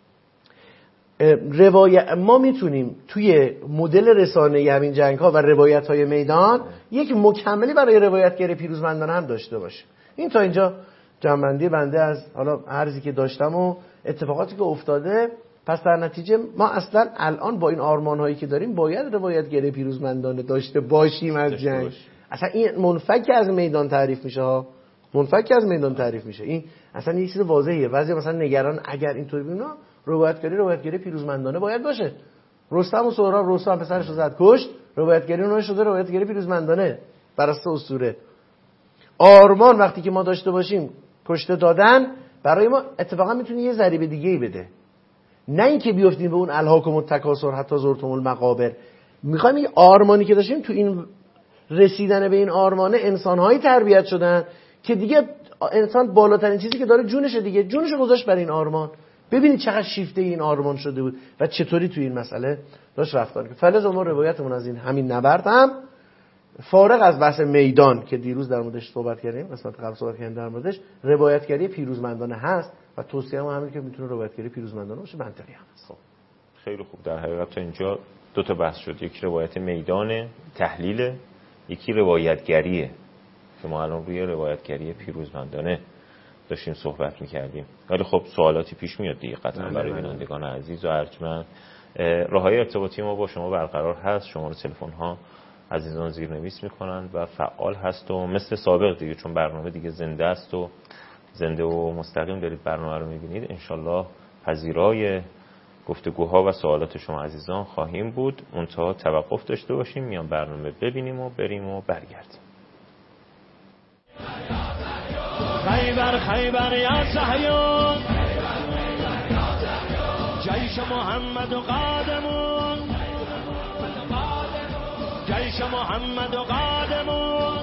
ما میتونیم توی مدل رسانه‌ای همین جنگ‌ها و روایت‌های میدان یک مکملی برای روایتگری پیروزمندانه هم داشته باشه. این تا اینجا جمع‌بندی بنده از حالا عرضی که داشتم و اتفاقاتی که افتاده. پس در نتیجه ما اصلا الان با این آرمان‌هایی که داریم باید روایتگری پیروزمندانه داشته باشیم از جنگ. اصلا این منفک از میدان تعریف میشه این اصلا یه چیز واضحه. بعضی مثلا نگران اگر اینطوری ببینن روایتگری پیروزمندانه باید باشه. رستم و سهراب، رستم پسرش رو زد کشت، روایتگری اونها شده روایتگری پیروزمندانه بر اساس اسطوره. آرمان وقتی که ما داشته باشیم کشته دادن برای ما اتفاقا میتونه یه ضریب دیگه‌ای بده، نه اینکه بیافتیم به اون الهاکم التکاثر حتی زرتم المقابر. میخوایم این آرمانی که داشتیم تو این رسیدن به این آرمانه انسان‌هایی تربیت شدن که دیگه انسان بالاترین چیزی که داره جونشه، دیگه جونشو گذاشت برای این آرمان. ببینید چقدر شیفته این آرمان شده بود و چطوری تو این مسئله داشت رفتار که فلز ما روایتمون از این همین نبرد هم فارغ از بحث میدان که دیروز در موردش صحبت کردیم، قسمت قبل صحبت کردیم در موردش، روایتگری پیروزمندانه هست و توصیه ما همین که میتونه روایتگری پیروزمندانه باشه، منطقی هم هست. خب خیلی خوب. در حقیقت تا اینجا دو تا بحث شد، یک روایت میدان تحلیل، یکی روایتگریه که ما الان روی روایتگری پیروزمندانه داشتیم صحبت می‌کردیم. ولی خب سوالاتی پیش میاد دیگه قطعا برای بینندگان عزیز و ارجمند. راههای ارتباطی ما با شما برقرار هست، شماره تلفن ها عزیزان زیرنویس میکنن و فعال هست و مثل سابق دیگه، چون برنامه دیگه زنده است و زنده و مستقیم دارید برنامه رو میبینید، انشالله پذیرای گفتگوها و سوالات شما عزیزان خواهیم بود. منتها توقف داشته باشیم، میان برنامه ببینیم و بریم و برگردیم. خیبر خیبر یا صهیون جیش محمد و قادمون جیش محمد و قادمون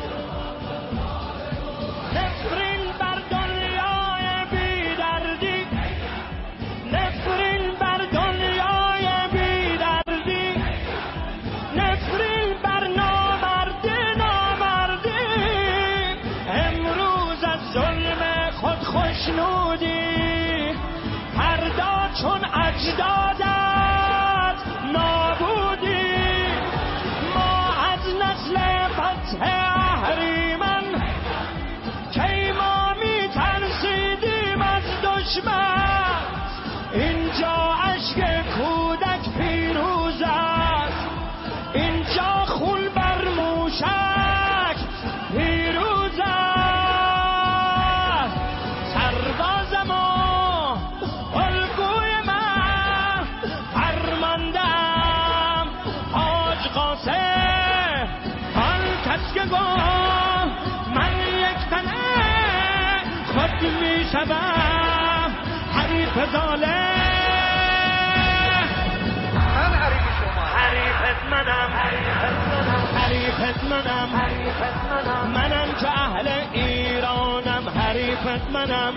نفرین بر دنیای بی دردی نفرین بر دنیای بی دردی نفرین بر نامردی نامردی امروز از ظلم خود خوشنودی فردا چون اجدادت نابودی ما از نسل فتح اهریمن کی ما می ترسیدیم از دشمن اینجا اشک کودک پیروز است اینجا خون بر موشک پیروز است سرباز ما الگوی من فرماندم حاج قاسم آن کس که گفت من یک تنه خود می شدم حریف ظالم من حریف شما حریفت منم حریفت منم منم که اهل ایرانم حریفت منم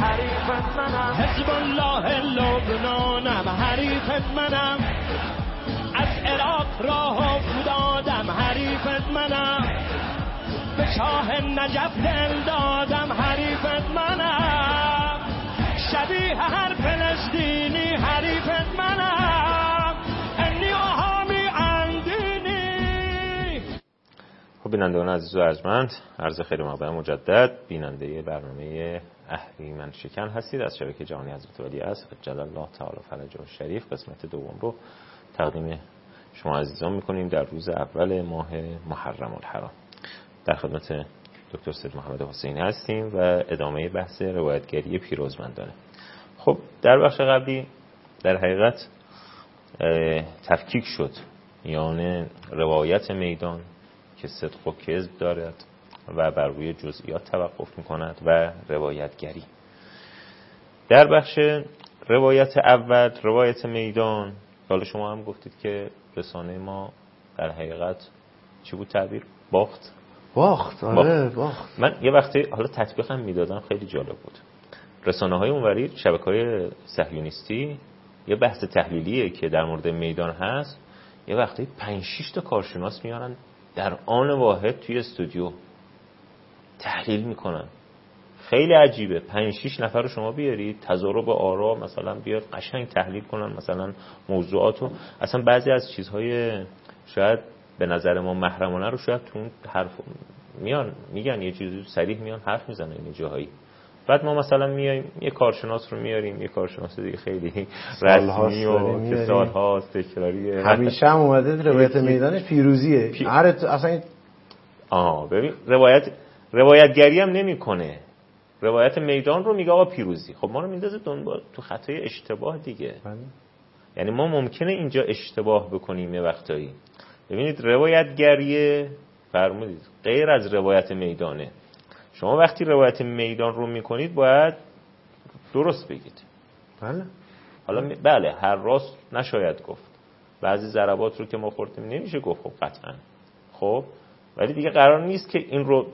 حزب الله لبنانم حریفت منم از عراق راه افتادم حریفت منم به شاه نجف دل دادم حریفت منم شبیه هر فلسطینی حریفت منم انی احامی اندینی. خب بینندگان عزیز و ارجمند، عرض خیر مقدم مجدد. بیننده برنامه اهریمن شکن هستید از شبکه جهانی حضرت ولیعصر جل الله تعالی فرجه الشریف. قسمت دوم رو تقدیم شما عزیزان میکنیم در روز اول ماه محرم الحرام. در خدمت دکتر سید محمد حسینی هستیم و ادامه بحث روایتگری پیروزمندانه. خب در بخش قبلی در حقیقت تفکیک شد میان روایت میدان که صدق و کذب دارد و بر روی جزئیات توقف میکند و روایتگری. در بخش روایت اول، روایت میدان، حالا شما هم گفتید که رسانه ما در حقیقت چی بود تعبیر؟ باخت. آره باخت. من یه وقتی حالا تطبیق هم میدادم خیلی جالب بود. رسانه‌های اونوری، شبکه‌های صهیونیستی، یه بحث تحلیلیه که در مورد میدان هست، یه وقتی 5-6 تا کارشناس میارن در آن واحد توی استودیو تحلیل میکنن. خیلی عجیبه. 5-6 نفر رو شما بیارید تضارب آرا مثلا بیاد قشنگ تحلیل کنن مثلا موضوعاتو. اصلا بعضی از چیزهای شاید به نظر ما محرمانه رو شاید تو حرف میگن یه چیزی صریح میان حرف میزنن این جاهایی. بعد ما مثلا میایم یه کارشناس رو میاریم، یه کارشناس دیگه خیلی رسمی و که سال‌هاست تکراریه. همیشه هم اومده روایت میدانش پیروزیه. اصلا ببین روایتگری هم نمیکنه. روایت میدان رو میگه آقا پیروزی. خب ما رو میندازه دنبال تو خطای اشتباه دیگه. یعنی ما ممکنه اینجا اشتباه بکنیم یه وقتایی. ببینید روایتگری فرمودید غیر از روایت میدانه. شما وقتی روایت میدان رو میکنید باید درست بگید. بله. حالا بله هر راست نشاید گفت. بعضی ضربات رو که ما خوردیم نمیشه گفت خب قطعا. خب ولی دیگه قرار نیست که این رو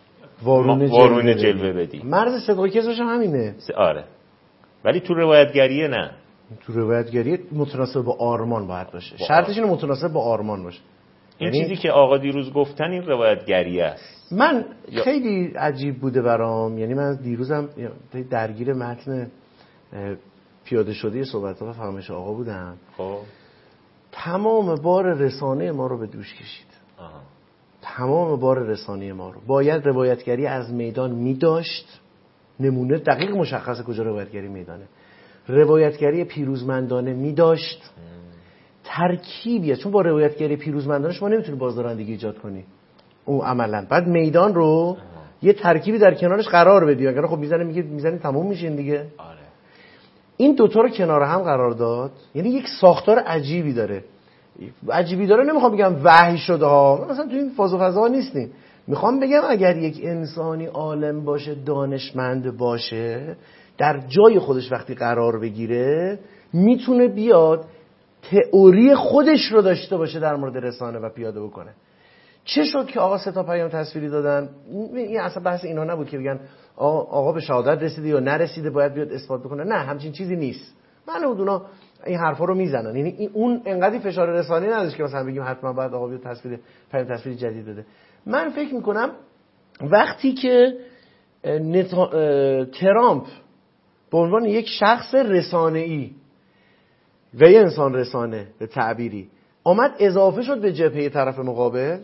وارون جلوه بدی. مرز صدق و کذبش هم همینه. آره. ولی تو روایتگریه نه. تو روایتگری متناسب با آرمان باید باشه. شرطش اینه متناسب با آرمان باشه. این چیزی که آقا دیروز گفتن این روایتگریه است. من خیلی عجیب بوده برام. یعنی من دیروزم درگیر متن پیاده شده صحبت‌ها و فرمایش آقا بودم. خب تمام بار رسانه ما رو به دوش کشید. تمام بار رسانه ما رو. باید روایتگری از میدان می‌داشت. نمونه دقیق مشخصه کجا روایتگری میدانه. روایتگری پیروزمندانه می‌داشت. ترکیبیه، چون با روایتگری پیروزمندانه شما نمیتونی بازدارندگی ایجاد کنی اون عملاً. بعد میدان رو یه ترکیبی در کنارش قرار بدی، اگر خب میزنی تموم میشین دیگه. آره. این دوتا رو کنار هم قرار داد، یعنی یک ساختار عجیبی داره. نمیخوام بگم وحی شده ها، مثلا تو این فاز و فضا نیستیم. میخوام بگم اگر یک انسانی عالم باشه، دانشمند باشه، در جای خودش وقتی قرار بگیره میتونه بیاد تئوری خودش رو داشته باشه در مورد رسانه و پیاده بکنه. چه شد که آقا 3 تا پیام تصویری دادن؟ این اصلا بحث اینا نبود که بگن آقا به شهادت رسیده یا نرسیده باید بیاد اثبات بکنه. نه، همچین چیزی نیست. معلومه اونا این حرفا رو میزنن. یعنی اون انقدر فشار رسانه‌ای نداشت که مثلا بگیم حتما باید آقا بیاد پیام تصویری جدید بده. من فکر میکنم وقتی که ترامپ به عنوان یک شخص رسانه‌ای و یه انسان رسانه به تعبیری آمد اضافه شد به جبهه طرف مقابل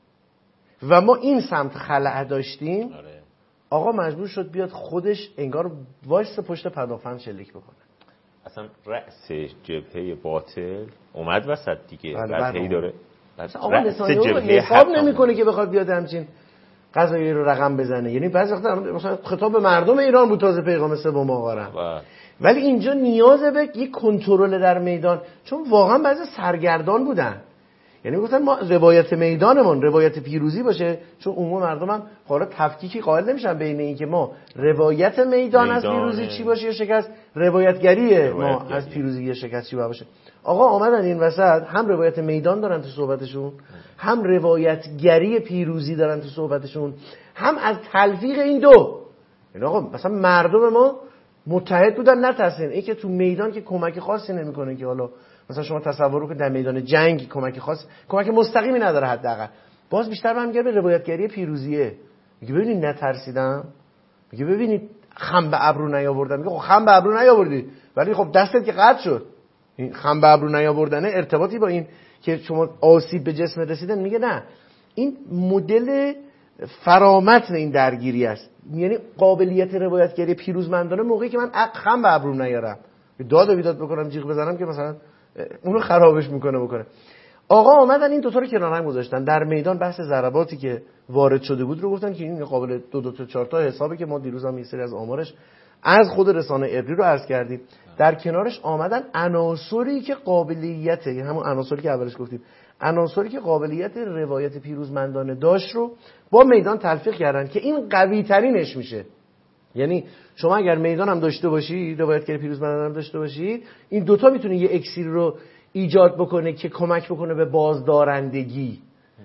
و ما این سمت خلأ داشتیم، آقا مجبور شد بیاد خودش انگار وایس پشت پدافند شلیک بکنه. اصلا رأس جبهه باطل اومد وسط دیگه. بعد هی داره آقا رسانه‌ای حساب نمی‌کنه که بخواد بیاد همچین قضایی رو رقم بزنه. یعنی بعضی وقتا مثلا خطاب به مردم ایران بود تازه پیغام سوم آقا، ولی اینجا نیاز به یک کنترل در میدان، چون واقعا بعضی سرگردان بودن. یعنی میگفتن ما روایت میدانمون روایت پیروزی باشه، چون عموم مردم هم حالا تفکیکی قائل نمیشن بین این که ما روایت میدان از پیروزی چی باشه یا شکست، روایتگری ما از پیروزی یا شکست چی باشه. آقا آمدن این وسط هم روایت میدان دارن تو صحبتشون، هم روایتگری پیروزی دارن تو صحبتشون، هم از تلفیق این دو. یعنی آقا مثلا مردم ما متحد بودن نترسین. این که تو میدان که کمک خاصی نمیکنه که حالا مثلا شما تصور کنید در میدان جنگ کمک مستقیمی نداره، حداقل باز بیشتر برمیگرده به روایتگری پیروزیه. میگه ببینید نترسیدم، میگه ببینید خم به ابرو نیاوردم. میگه خب خم به ابرو نیاوردی ولی خب دستت که قطع شد. این خم به ابرو نیاوردن ارتباطی با این که شما آسیب به جسم رسیدن؟ میگه نه، این مدل فرامتن این درگیری است. یعنی قابلیت روایتگری پیروزمندانه موقعی که من خم به ابرو نیارم، داد و بیداد بکنم، جیغ بزنم که مثلا اونو خرابش بکنه. آقا آمدن این دوتا رو کنار هم گذاشتن. در میدان بحث ضرباتی که وارد شده بود رو گفتن که این قابل 2 تا 4 تا حسابی که ما دیروز هم یه سری از آمارش از خود رسانه ابری رو عرض کردیم. در کنارش آمدن عناصری که قابلیت، یعنی همون عناصری که اولش گفتیم، عناصری که قابلیت روایت پیروزمندانه داشت رو با میدان تلفیق کردن که این قوی ترینش میشه. یعنی شما اگر میدان هم داشته باشی، روایتگری پیروزمندانه هم داشته باشی، این دوتا میتونه یه اکسیر رو ایجاد بکنه که کمک بکنه به بازدارندگی.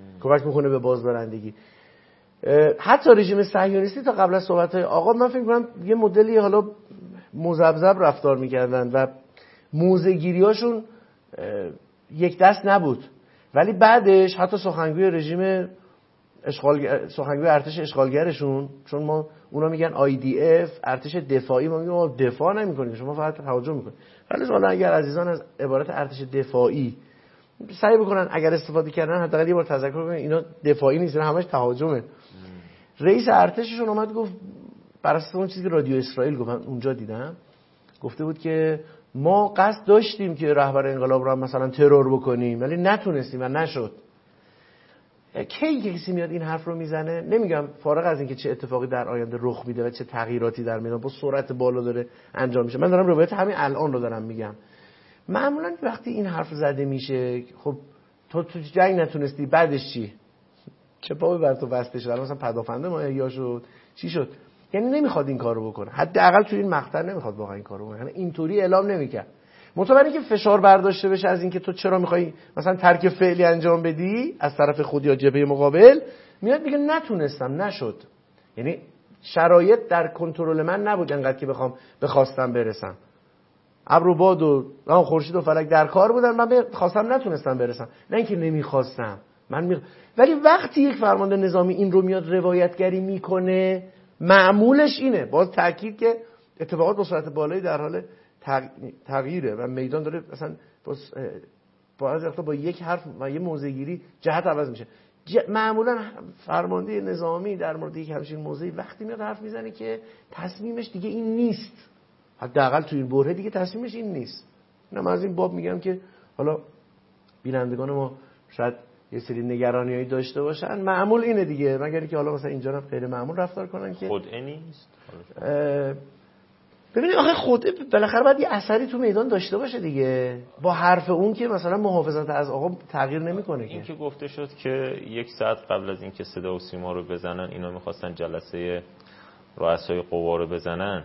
حتی رژیم صهیونیستی تا قبل از صحبت‌های آقا من فکر می‌کنم یه مدلی حالا مذبذب رفتار می‌کردن و موضع‌گیری‌هاشون یک دست نبود، ولی بعدش حتی سخنگوی رژیم سخنگوی ارتش اشغالگرشون، چون ما اونا میگن IDF ارتش دفاعی، ما میگیم ما دفاع نمی‌کنیم، شما فقط تهاجم می‌کنید. ولی حالا اگر عزیزان از عبارت ارتش دفاعی سعی بکنن اگر استفاده کردن حداقل یه بار تذکر کنن اینا دفاعی نیست، همش تهاجمه. رئیس ارتششون اومد گفت بر اساس اون چیزی که رادیو اسرائیل گفت، من اونجا دیدم، گفته بود که ما قصد داشتیم که رهبر انقلاب رو مثلا ترور بکنیم ولی نتونستیم و نشد. کی که کسی میاد این حرف رو میزنه، نمیگم فارغ از اینکه چه اتفاقی در آینده رخ میده و چه تغییراتی در میدان با سرعت بالا داره انجام میشه، من دارم روایت همین الان رو دارم میگم. معمولا وقتی این حرف زده میشه، خب تو جنگ نتونستی بعدش چه پا بر تو بسته شد، مثلا پدافنده ما احیا شد، چی شد؟ یعنی نمیخواد این کارو بکنه، حداقل تو این مقطع نمیخواد واقعا این کارو بکنه، یعنی اینطوری اعلام نمیکرد. مطمئنی که فشار برداشته بشه از اینکه تو چرا میخوای مثلا ترک فعلی انجام بدی از طرف خود یا جبهه مقابل، میاد میگه نتونستم، نشد. یعنی شرایط در کنترل من نبود انقدر که بخواستم برسم. ابر و باد و خورشید و فلک در کار بودن، من خواستم نتونستم برسم، نه اینکه نمیخواستم. ولی وقتی یک فرمانده نظامی این رو میاد روایتگری میکنه، معمولش اینه، باز تاکید که اتفاقات با سرعت بالایی در حال تغییره و میدان داره مثلا با یک حرف و یه موضع‌گیری جهت عوض میشه. معمولا فرمانده نظامی در مورد یک همچین موضعی وقتی میاد حرف میزنه که تصمیمش دیگه این نیست، حداقل تو این بره دیگه تصمیمش این نیست. من از این باب میگم که حالا بینندگان ما شاید یه سری نگرانیایی داشته باشن، معمول اینه دیگه، مگر اینکه حالا مثلا اینجا هم غیر معمول رفتار کنن که خود نیست. ببینید آخه خود بالاخره باید یه اثری تو میدان داشته باشه دیگه. با حرف اون که مثلا محافظت از آقا تغییر نمیکنه. این که گفته شد که 1 ساعت قبل از اینکه صدا و سیما رو بزنن اینا میخواستن جلسه رؤسای قوا رو بزنن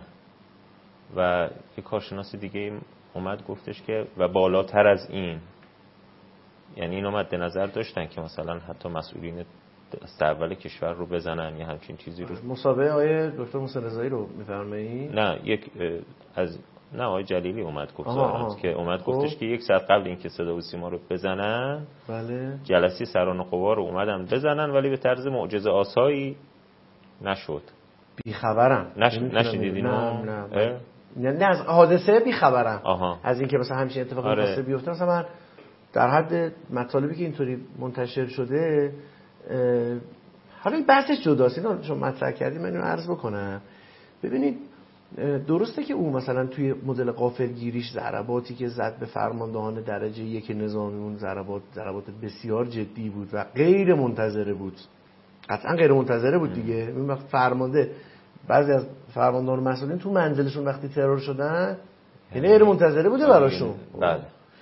و یه کارشناس دیگه اومد گفتش که و بالاتر از این، یعنی اینو مد نظر داشتن که مثلا حتی مسئولین دست اول کشور رو بزنن یا همچین چیزی رو. مسابقه آیه دکتر موسی رضایی رو میفرمایید؟ نه آقای جلیلی اومد گفت که اومد گفتش که 1 ساعت قبل اینکه صدا و سیما رو بزنن بله جلسه سران قوا رو اومدن بزنن ولی به طرز معجزه آسایی نشد. بیخبرم. نشدید اینو؟ نه از حادثه بیخبرم. از اینکه مثلا همچین اتفاقی واسه بیفته. مثلا من در حد مطالبی که اینطوری منتشر شده، حالا این بحثش جداست، اینو شما مطرح کردید من اینو عرض بکنم. ببینید درسته که اون مثلا توی مدل غافلگیریش ضرباتی که زد به فرماندهان درجه 1 نظامی، اون ضربات بسیار جدی بود و غیر منتظره بود. قطعا غیر منتظره بود دیگه. این وقت فرمانده، بعضی از فرماندهان مسئولین تو منزلشون وقتی ترور شدن، یعنی غیر منتظره بوده براشون. بله.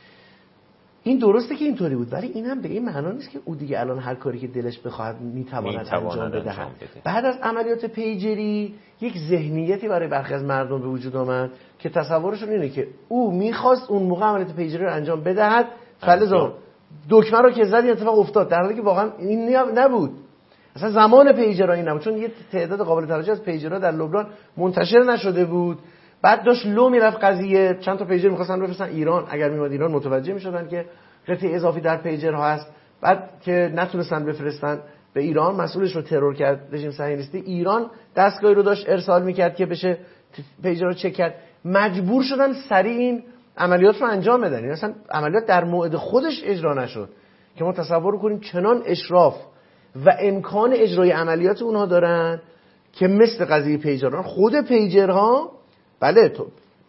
این درسته که اینطوری بود، ولی اینم به این معنا نیست که او دیگه الان هر کاری که دلش بخواد میتواند انجام بده. بعد از عملیات پیجری یک ذهنیتی برای برخی از مردم به وجود آمد که تصورشون اینه که او میخواست اون موقع عملیات پیجری رو انجام بدهد، فلزا دکمه رو که زد این اتفاق افتاد، در حالی که واقعا این نبود. اصلا زمان پیجرها این نبود، چون یه تعداد قابل توجهی از پیجرها در لبنان منتشر نشده بود. بعد داشت لو میرفت قضیه، چند تا پیجر می‌خواستن بفرستن ایران، اگر میومد ایران متوجه می‌شدن که قطعه اضافی در پیجرها هست. بعد که نتونستن بفرستن به ایران، مسئولش رو ترور کرد رژیم صهیونیستی. ایران دستگاهی رو داشت ارسال می‌کرد که بشه پیجر رو چک کرد. مجبور شدن سریع این عملیات رو انجام بدن. اصلا عملیات در موعد خودش اجرا نشد که ما تصور کنیم چنان اشراف و امکان اجرای عملیات اونها دارن که مثل قضیه پیجرها، خود پیجرها بله تو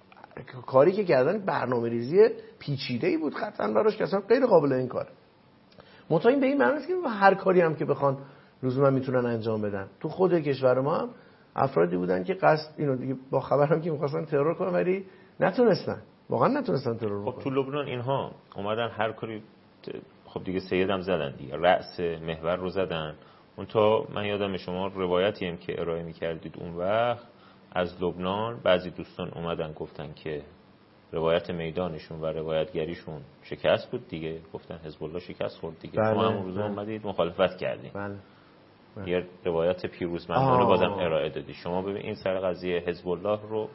کاری که کردن برنامه‌ریزی پیچیده‌ای بود قطعاً براش، که اصلا غیر قابل انکاره. مطمئن به این معنی است که هر کاری هم که بخوان لزوما میتونن انجام بدن. تو خود کشور ما هم افرادی بودن که قصد اینو دیگه با خبرم که می‌خواستن ترور کنن ولی نتونستن، واقعا نتونستن ترور کنن. خب تو لبنان اینها اومدن هر کاری، خب دیگه سیدم زدن دیگه، رأس محور رو زدن. اون تا من یادم شما روایتی هم که ارائه می‌کردید اون وقت از لبنان بعضی دوستان اومدن گفتن که روایت میدانشون و روایتگریشون شکست بود دیگه، گفتن حزب الله شکست خورد دیگه. بله، شما همون روز اومدید مخالفت کردید. بله. یه روایت پیروزمندانه بازم ارائه دادی. شما ببین این سر قضیه حزب الله رو.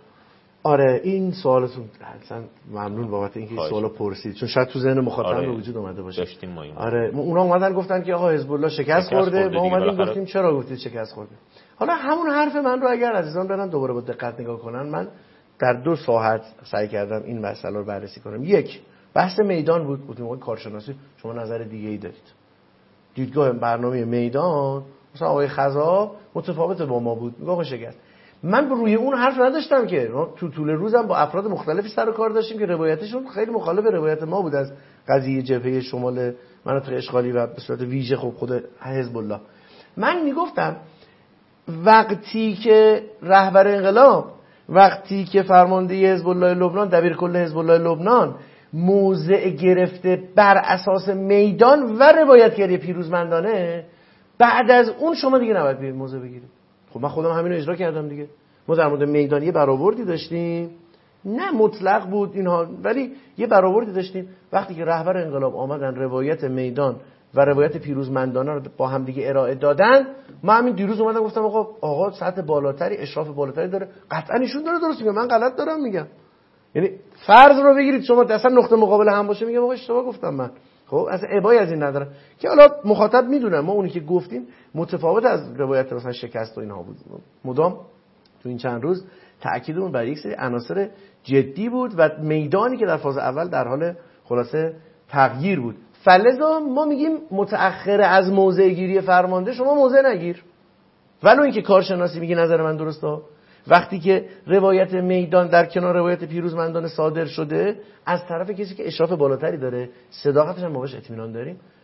آره این سوالتون اصلا ممنون بابت اینکه این سوالو پرسید، چون شاید تو ذهن مخاطب به وجود اومده باشه. داشتیم ما این. آره اونا اومدن گفتن که آقا حزب الله شکست خورده، ما اومدیم گفتیم چرا گفتید شکست خورده. حالا همون حرف من رو اگر عزیزان برن دوباره با دقت نگاه کنن، من در 2 ساعت سعی کردم این مسئله رو بررسی کنم. یک بحث میدان بود، گفتیم کارشناسی شما نظر دیگه ای دارید. دیدگاه برنامه میدان مثلا آقای خزا متفاوت با ما بود، میگه آقا شکست. من روی اون حرف نداشتم که تو طول روزم با افراد مختلفی سر و کار داشتیم که روایتشون خیلی مخالف روایت ما بود از قضیه جبهه شمال مناطق اشغالی و به صورت ویژه خب خود حزب الله. من میگفتم وقتی که رهبر انقلاب، وقتی که فرمانده حزب الله لبنان، دبیرکل حزب الله لبنان موضع گرفته بر اساس میدان و روایتگری پیروزمندانه، بعد از اون شما دیگه نباید بیاید موضع بگیرید. خب من خودم همین رو اجرا کردم دیگه. ما در مورد میدانی برآوردی داشتیم، نه مطلق بود اینها، ولی یه برآوردی داشتیم. وقتی که رهبر انقلاب آمدن روایت میدان و روایت پیروزمندانه رو با هم دیگه ارائه دادن، من همین دیروز اومدم گفتم آقا سطح بالاتری، اشراف بالاتری داره. قطعا ایشون داره درست میگه، من غلط دارم میگم. یعنی فرض رو بگیرید شما اصلا نقطه مقابل هم باشه، میگم آقا اشتباه گفتم من. خب اصلا ابایی از این نداره که حالا مخاطب میدونم ما اونی که گفتیم متفاوت از روایت مثلا شکست و اینها بود. مدام تو این چند روز تأکیدمون بر یک سری عناصر جدی بود و میدانی که در فاز اول در حال خلاصه تغییر بود. فلذا ما میگیم متأخر از موضع گیری فرمانده شما موضع نگیر. ولو اینکه کارشناسی میگه نظر من درسته، وقتی که روایت میدان در کنار روایت پیروزمندانه صادر شده از طرف کسی که اشراف بالاتری داره، صداقتش هم باهاش اطمینان داریم،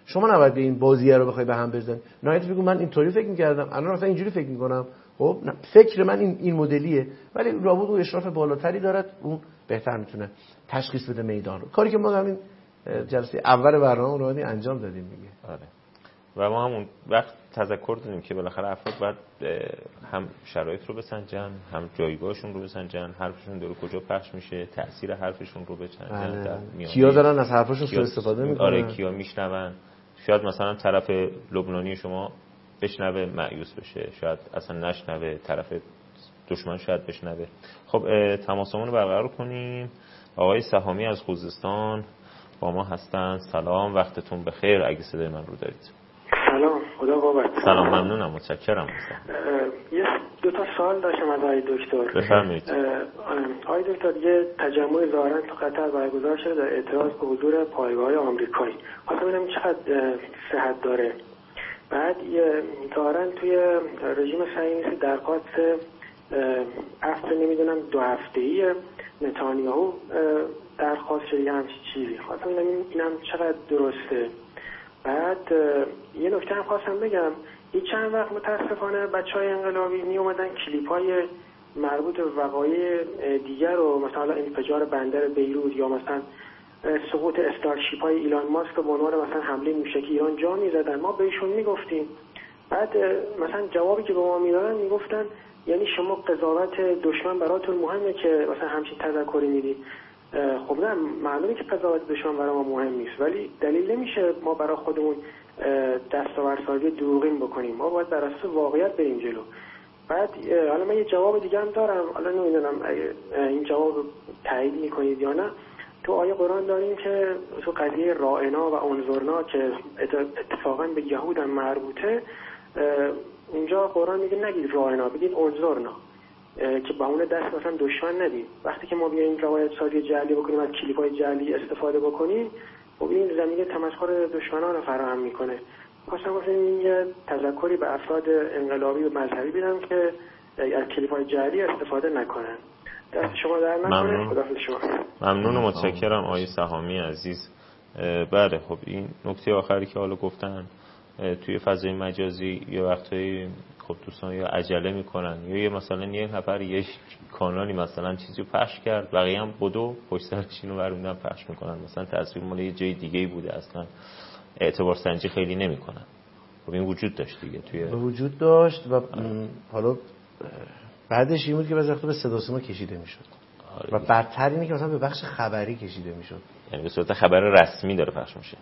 شما نباید به این بازیه رو بخوای به هم بزنی. نهایت بگو من اینطوری فکر می‌کردم، الان مثلا اینجوری فکر می‌کنم. خب فکر من این مدلیه، ولی لابد اون اشراف بالاتری دارد، اون بهتر میتونه تشخیص بده میدان رو. کاری که ما همین جلسه اول برنامه رو انجام دادیم دیگه. آره. و ما همون وقت تذکر دادیم که بالاخره افراد باید هم شرایط رو بسنجن، هم جایگاهشون رو بسنجن، حرفشون داره کجا پخش میشه، تأثیر حرفشون رو بسنجن در میان. کیا دارن از حرفشون سوء استفاده میکنن؟ آره کیا میشنون. شاید مثلا طرف لبنانی شما بشنوه مایوس بشه، شاید اصلا نشنوه، طرف دشمن شاید بشنوه. خب تماسمون رو برقرار کنیم. آقای سهامی از خوزستان با ما هستن. سلام، وقتتون بخیر اگه صدای من رو دارید. سلام، خدا قوت. سلام، ممنونم، متشکرم. یه دو تا سوال داشتم از آقای دکتر. بفرمایید. آقای دکتر، یه تجمع ظاهرا تو قطر برگزار شده در اعتراض به حضور پایگاه آمریکایی. خواستم ببینم چقدر صحت داره. بعد ظاهرا توی رژیم صهیونیستی درخواست عفو نمیدونم 2 هفته‌ای نتانیاهو درخواست شده همچین چیزی. خواستم ببینم اینم چقدر درسته. بعد یه نکته هم خواستم بگم، این چند وقت متاسفانه بچهای انقلابی می اومدن کلیپ‌های مربوط به وقایع دیگر رو، مثلا انفجار بندر بیروت یا مثلا سقوط استارشیپ‌های ایلان ماسک به عنوان مثلا حمله موشکی ایران جا می‌زدن. ما بهشون میگفتیم، بعد مثلا جوابی که به ما میدادن میگفتن یعنی شما قضاوت دشمن براتون مهمه که مثلا همچین تذکری میدید. خب نه، معلومه که قضاوت دشمن برای ما مهم نیست، ولی دلیل نمیشه ما برای خودمون دستاوردسازی دروغین بکنیم. ما باید بر اساس واقعیت بریم جلو. بعد حالا من یه جواب دیگه هم دارم، حالا نمیدونم این جواب تایید میکنید یا نه. تو آیه قرآن داریم که تو قضیه راعنا و انظرنا که اتفاقا به یهود هم مربوطه، اونجا قرآن میگه نگید راعنا، بگید انظرنا، که با اون دست مثلا دشمن ندیم. وقتی که ما بیایم روایت سازی جعلی بکنیم، از کلیپ‌های جعلی استفاده بکنیم، خب این زمینه تمسخر دشمنان رو فراهم میکنه. خواستم این یه تذکری به افراد انقلابی و مذهبی بدم که از کلیپ‌های جعلی استفاده نکنن. دست شما در نکنه. خداحافظ شما. ممنون و متشکرم آقای سهامی عزیز. بله، خب این نکته آخری که حالا گفتن توی فضای مجازی یه وقتایی خب دوستان یا عجله میکنن یا مثلا یه نفر یه کانالی مثلا چیزی رو پخش کرد، بقیه هم بدو پشت سرش اینو برمیدن پخش میکنن، مثلا تصویر مال یه جای دیگه‌ای بوده، اصلا اعتبار سنجی خیلی نمیکنن. خب این وجود داشت دیگه، توی وجود داشت و حالا بعدش این بود که بعضی وقتا به صدا سیما کشیده میشد. و بدتر اینه که مثلا به بخش خبری کشیده میشد، یعنی به صورت خبر رسمی داره پخش میشه.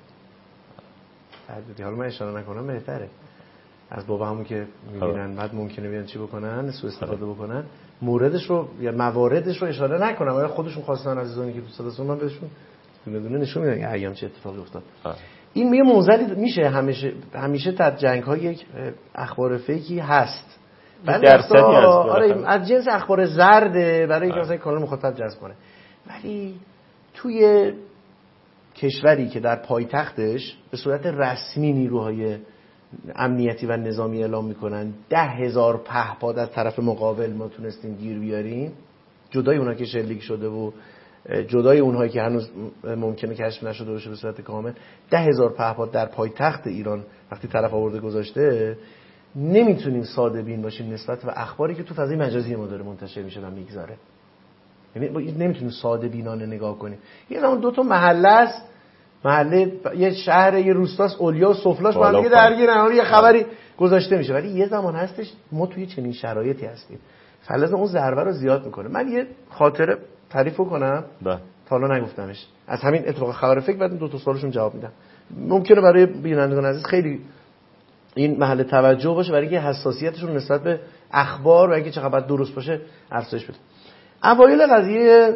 حالا من اشاره نکنم بهتره. از بابا همون که میبینن بعد ممکنه بیان چی بکنن، سوء استفاده بکنن، موردش رو یا مواردش رو اشاره نکنم، ولی خودشون خواستن عزیزانی که دوست داشتن من بهشون دونه دونه نشون میدم ایام چه اتفاقی افتاد. این یه موزلی میشه همیشه در جنگ‌ها یک اخبار فیکی هست. درصدی آره از جنس اخبار زرده برای اینکه مثلا کانال مخاطب جذب کنه. ولی توی کشوری که در پایتختش به صورت رسمی نیروهای امنیتی و نظامی اعلام میکنن 10,000 پهپاد از طرف مقابل ما تونستیم گیر بیاریم، جدای اونها که شلیک شده و جدای اونهایی که هنوز ممکنه کشف نشده باشه به صورت کامل، 10,000 پهپاد در پایتخت ایران وقتی طرف آورده گذاشته، نمیتونیم ساده بین باشیم نسبت به اخباری که تو فضای مجازی ما داره منتشر میشه و میگذاره. یعنی نمیتونیم ساده بینانه نگاه کنیم. یه زمان دو تا محله است، محله یه شهر یه روستاست، اولیا و سفلاش با هم دیگه درگیرن، یه خبری گذاشته میشه. ولی یه زمان هستش ما توی چنین شرایطی هستیم، فلزم اون ضربه رو زیاد میکنه. من یه خاطره تعریف کنم تا حالا نگفتمش از همین اتفاق خبر فکر، بعد دو تا سوالشون جواب میدم. ممکنه برای بینندگان عزیز خیلی این محل توجه باشه، برای اینکه حساسیتشون نسبت به اخبار و اینکه چقدر درست باشه افزایش بده. اوایل قضیه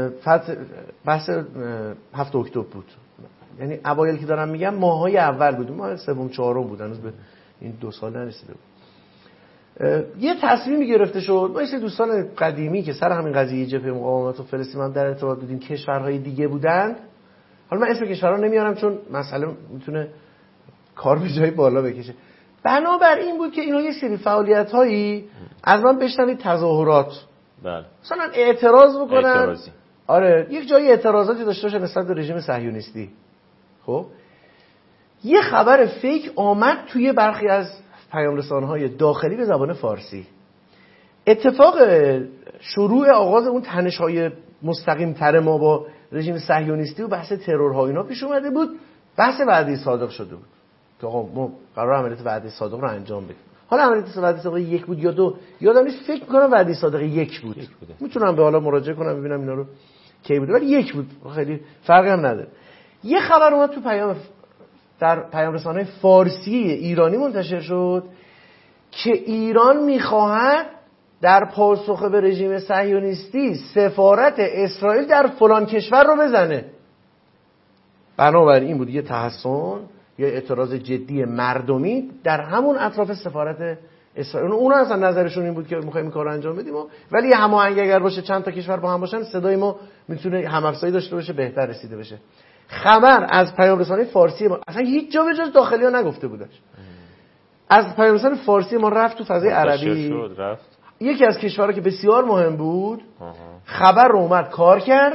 بحث 7 اکتبر بود، یعنی اوایل که دارم میگم ماهای اول بود، ماه سوم چهارم بود، هنوز به این 2 سال نرسیده بود. یه تصمیمی گرفته شد با دوستان قدیمی که سر همین قضیه جبهه مقاومت و فلسطین هم در ارتباط بودیم، کشورهای دیگه بودند. حالا من اسم کشورها نمیارم چون مسئله میتونه کار به جای بالا بکشه. بنابراین بود که اینا یه سری فعالیت‌هایی از من بشنوید تظاهرات، بله، مثلا اعتراض بکنن، اعتراضی. آره یک جایی اعتراضاتی داشته باشه نسبت به رژیم صهیونیستی. خب یه خبر فیک آمد توی برخی از پیام‌رسان‌های داخلی به زبان فارسی. اتفاق شروع آغاز اون تنش‌های مستقیم تر ما با رژیم صهیونیستی و بحث ترورها اینا پیش اومده بود. بحث وعده صادق شده بود که آقا ما قرار عملیات وعده صادق رو انجام بدیم. حالا عملیات وعده صادق 1 بود یا 2 یادم نیست، فکر می‌کنم وعده صادق 1 بود. میتونم به حالا مراجعه کنم ببینم اینا رو کی بوده، ولی 1 بود، خیلی فرقی هم نداره. یه خبر اومد تو در پیام‌رسان‌های فارسی ایرانی منتشر شد که ایران می‌خواهد در پاسخ به رژیم صهیونیستی سفارت اسرائیل در فلان کشور رو بزنه. بنابراین این بود یه تحسن یا اعتراض جدی مردمی در همون اطراف سفارت اسرائیل. اونا اصلا نظرشون این بود که می‌خوایم این کارو انجام بدیم ولی هماهنگ اگر باشه چند تا کشور با هم باشن صدای ما میتونه هم‌افزایی داشته باشه، بهتر رسیده بشه. خبر از پیام‌رسانی فارسی ما اصلا هیچ جا به جز داخلی‌ها نگفته بودش. از پیام‌رسان فارسی ما رفت تو فضای عربی، یکی از کشورها که بسیار مهم بود خبر رو اومد کار کرد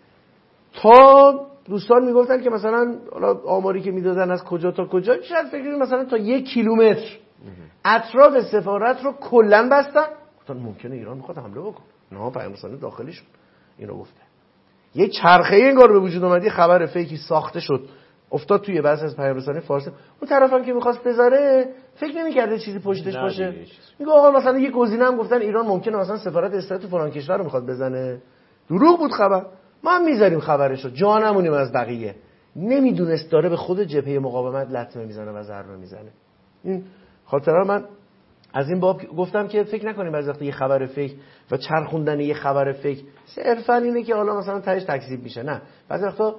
تا دوستان میگفتن که مثلا آماری که میدادن از کجا تا کجا شاید فکر کنید مثلا تا 1 کیلومتر اطراف سفارت رو کلا بستن. گفتن ممکنه ایران میخواد حمله بکنه. نه، پیام‌رسان داخلیشون اینو گفته. یه چرخه انگار به وجود اومد، یه خبر فیکی ساخته شد افتاد توی بعضی از پیام‌رسانی فارسی. اون طرفم که می‌خواست بذاره فکر نمی‌کرده چیزی پشتش باشه. میگه آقا مثلا یه گزینه هم گفتن ایران ممکنه مثلا سفارت اسرائیل تو فلان کشور رو می‌خواد بزنه. دروغ بود خبر. ما هم می‌ذاریم خبرشو، جا نمونیم از بقیه. نمیدونست داره به خود جبهه مقاومت لطمه میزنه و ضربه میزنه. این خاطره من از این باب گفتم که فکر نکنیم بعضی وقتا یه خبر فیک و چرخوندن یه خبر فیک صرفا اینه که حالا مثلا تهش تکذیب میشه. نه، بعضی وقتا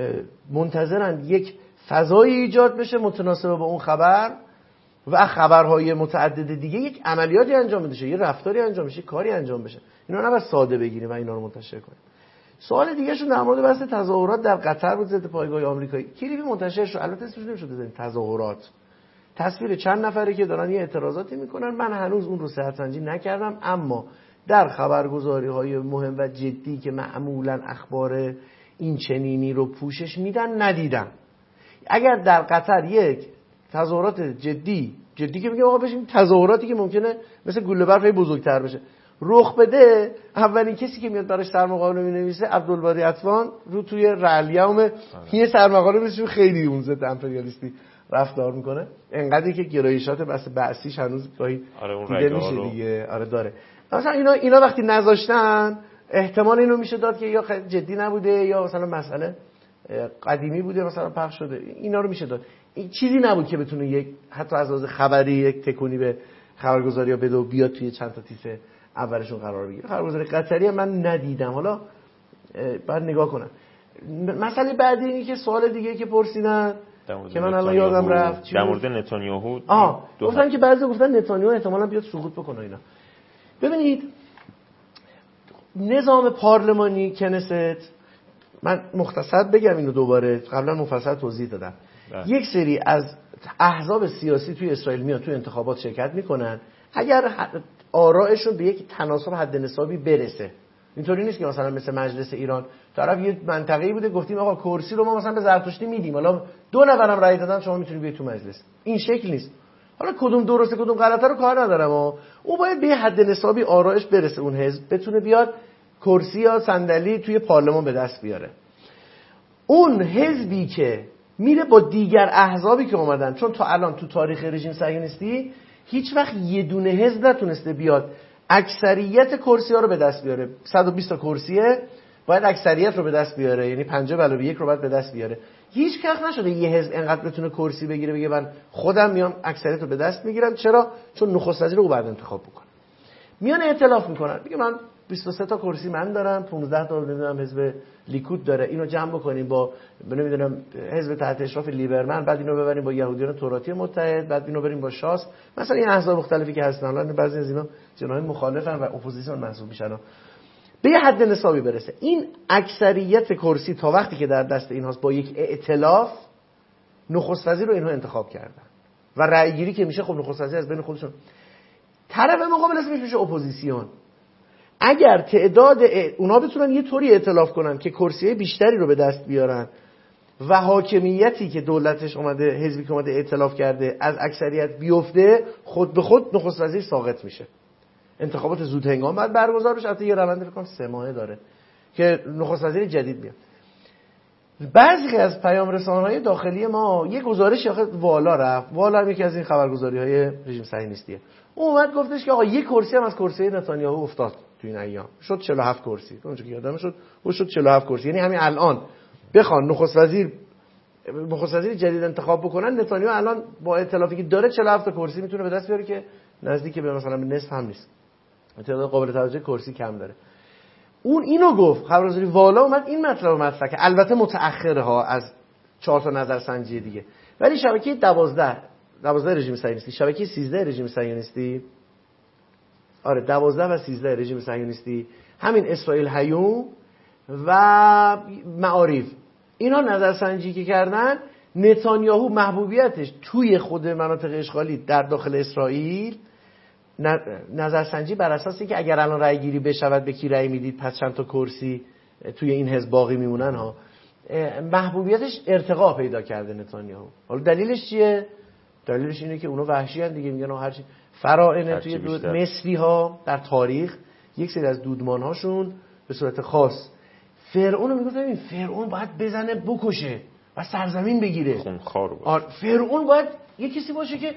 منتظرن یک فضایی ایجاد بشه متناسب با اون خبر و خبرهای متعدد دیگه یک عملیاتی انجام بشه، یه رفتاری انجام بشه، کاری انجام بشه. اینا نباید ساده بگیریم و اینا رو منتشر کنیم. سوال دیگه شون در مورد بحث تظاهرات در قطر بود ضد پایگاه آمریکایی. کلیپی منتشر شد، البته اسمش نمیشه بزنیم تظاهرات. تصویر چند نفری که دارن یه اعتراضاتی میکنن. من هنوز اون رو صحت سنجی نکردم، اما در خبرگزاری‌های مهم و جدی که معمولاً اخبار این چنینی رو پوشش میدن ندیدم. اگر در قطر یک تظاهرات جدی که میگم آقا بشیم تظاهراتی که ممکنه مثل گوله برف بزرگتر بشه رخ بده، اولین کسی که میاد براش سرمقاله مینویسه عبدالباری عطوان رو توی رلیوم یه سرمقاله بهش خیلی اون ضد امپریالیستی رفتار میکنه، انقدری که گرایشات بس بعثیش هنوز گاهی دیده میشه دیگه. آره داره. مثلا اینا وقتی نذاشتن احتمال اینو میشه داد که یا جدی نبوده یا مثلا مسئله قدیمی بوده مثلا پخش شده. اینا رو میشه داد. این چیزی نبود که بتونه یک حتی از لحاظ خبری یک تکونی به خبرگزاری‌ها بده و بیاد توی چند تا تیتر اولشون قرار بگیره. خبرگزاری قطری من ندیدم، حالا بعد نگاه کنم. مسئله بعدی اینه که سوال دیگه که پرسیدن که من الان یادم رفت در مورد نتانیاهو گفتن که بعضی گفتن نتانیاهو احتمالاً بیاد سقوط بکنه اینا. ببینید نظام پارلمانی کنست، من مختصر بگم اینو دوباره، قبلا مفصل توضیح دادم. یک سری از احزاب سیاسی توی اسرائیل میان توی انتخابات شرکت میکنن اگر آرائشون به یک تناسب حد نصابی برسه. اینطوری نیست که مثلا مثل مجلس ایران طرف یه منطقه‌ای بوده گفتیم آقا کرسی رو ما مثلا به زرتشتی میدیم، حالا 2 نفرم رأی دادن شما میتونید بیاید تو مجلس. این شکل نیست. حالا کدوم درسته کدوم غلطه رو کار ندارم، او باید به حد نصابی آرائش برسه، اون حزب بتونه بیاد کرسی یا صندلی توی پارلمان به دست بیاره. اون حزبی که میره با دیگر احزابی که اومدن، چون تا الان تو تاریخ رژیم صهیونیستی هیچ وقت یه دونه حزب نتونسته بیاد اکثریت کرسی ها رو به دست بیاره. 120 تا کرسیه باید اکثریت رو به دست بیاره، یعنی 50+1 رو باید به دست بیاره. هیچ وقت نشده یه حزب انقدر بتونه کرسی بگیره بگه من خودم میام اکثریت رو به دست میگیرم. چرا؟ چون نخست وزیر رو بعد انتخاب بکنه. میان ائتلاف میکنن، میگه من 23 تا کرسی من دارم، 15 تا نمیدونم حزب لیکود داره، اینو جمع بکنیم با نمیدونم حزب تحت اشراف لیبرمن، بعد اینو ببریم با یهودیان توراتی متحد، بعد اینو بریم با شاس، مثلا این احزاب مختلفی که هستن. الان بعضی از اینا جناح مخالفن و اپوزیسیون محسوب میشن. به یه حد نصابی برسه این اکثریت کرسی تا وقتی که در دست اینهاست با یک ائتلاف نخست وزیر رو اینها انتخاب کردن و رأی گیری که میشه خب نخست وزیر از بین خودشون. طرف مقابل اسمش میشه اپوزیسیون. اگر تعداد اونا بتونن یه طوری ائتلاف کنن که کرسی‌های بیشتری رو به دست بیارن و حاکمیتی که دولتش اومده، حزبی که اومده ائتلاف کرده از اکثریت بیفته، خود به خود نخست وزیر ساقط میشه. انتخابات زود هنگام بعد برگزار بشه. البته یه روند فکر کنم 3 ماهه داره که نخست وزیر جدید میاد. بعضی از پیام رسانه‌های داخلی ما یه گزارش والا رفت. والا یکی از این خبرگزاری‌های رژیم صهیونیستیه. اون اومد گفتش که آقا یک کرسی هم از کرسی نتانیاهو افتاد تو این ایام. شد 47 کرسی. اونجا که یادم شد 47 کرسی. یعنی همین الان بخوان نخست وزیر جدید انتخاب بکنن، نتانیاهو الان با ائتلافی که داره 47 کرسی میتونه به دست بیاره که نزدیک به مثلا به نصف هم نیست. تعداد قابل توجه کرسی کم داره. اون اینو گفت، خبرگزاری والا اومد این مطلب مطرح کرد، البته متأخره ها از 4 تا نظرسنجی دیگه. ولی شبکه 12 رژیم صهیونیستی، شبکه 13 رژیم صهیونیستی، آره 12 و 13 رژیم صهیونیستی، همین اسرائیل هیوم و معارف، اینا نظرسنجی که کردن، نتانیاهو محبوبیتش توی خود مناطق اشغالی در داخل اسرائیل، نظرسنجی بر اساس اینکه اگر الان رأی گیری بشود به کی رأی میدید پس چند تا کرسی توی این حزب باقی میمونن ها، محبوبیتش ارتقا پیدا کرده نتانیاهو. حالا دلیلش چیه؟ دلیلش اینه که اونا وحشی ان دیگه، میگن هر چی فرائنه توی مصری ها در تاریخ یک سری از دودمان هاشون به صورت خاص فرعون میگفت این فرعون باید بزنه بکشه و سرزمین بگیره، خونخوار باشه. فرعون باید یه کسی باشه که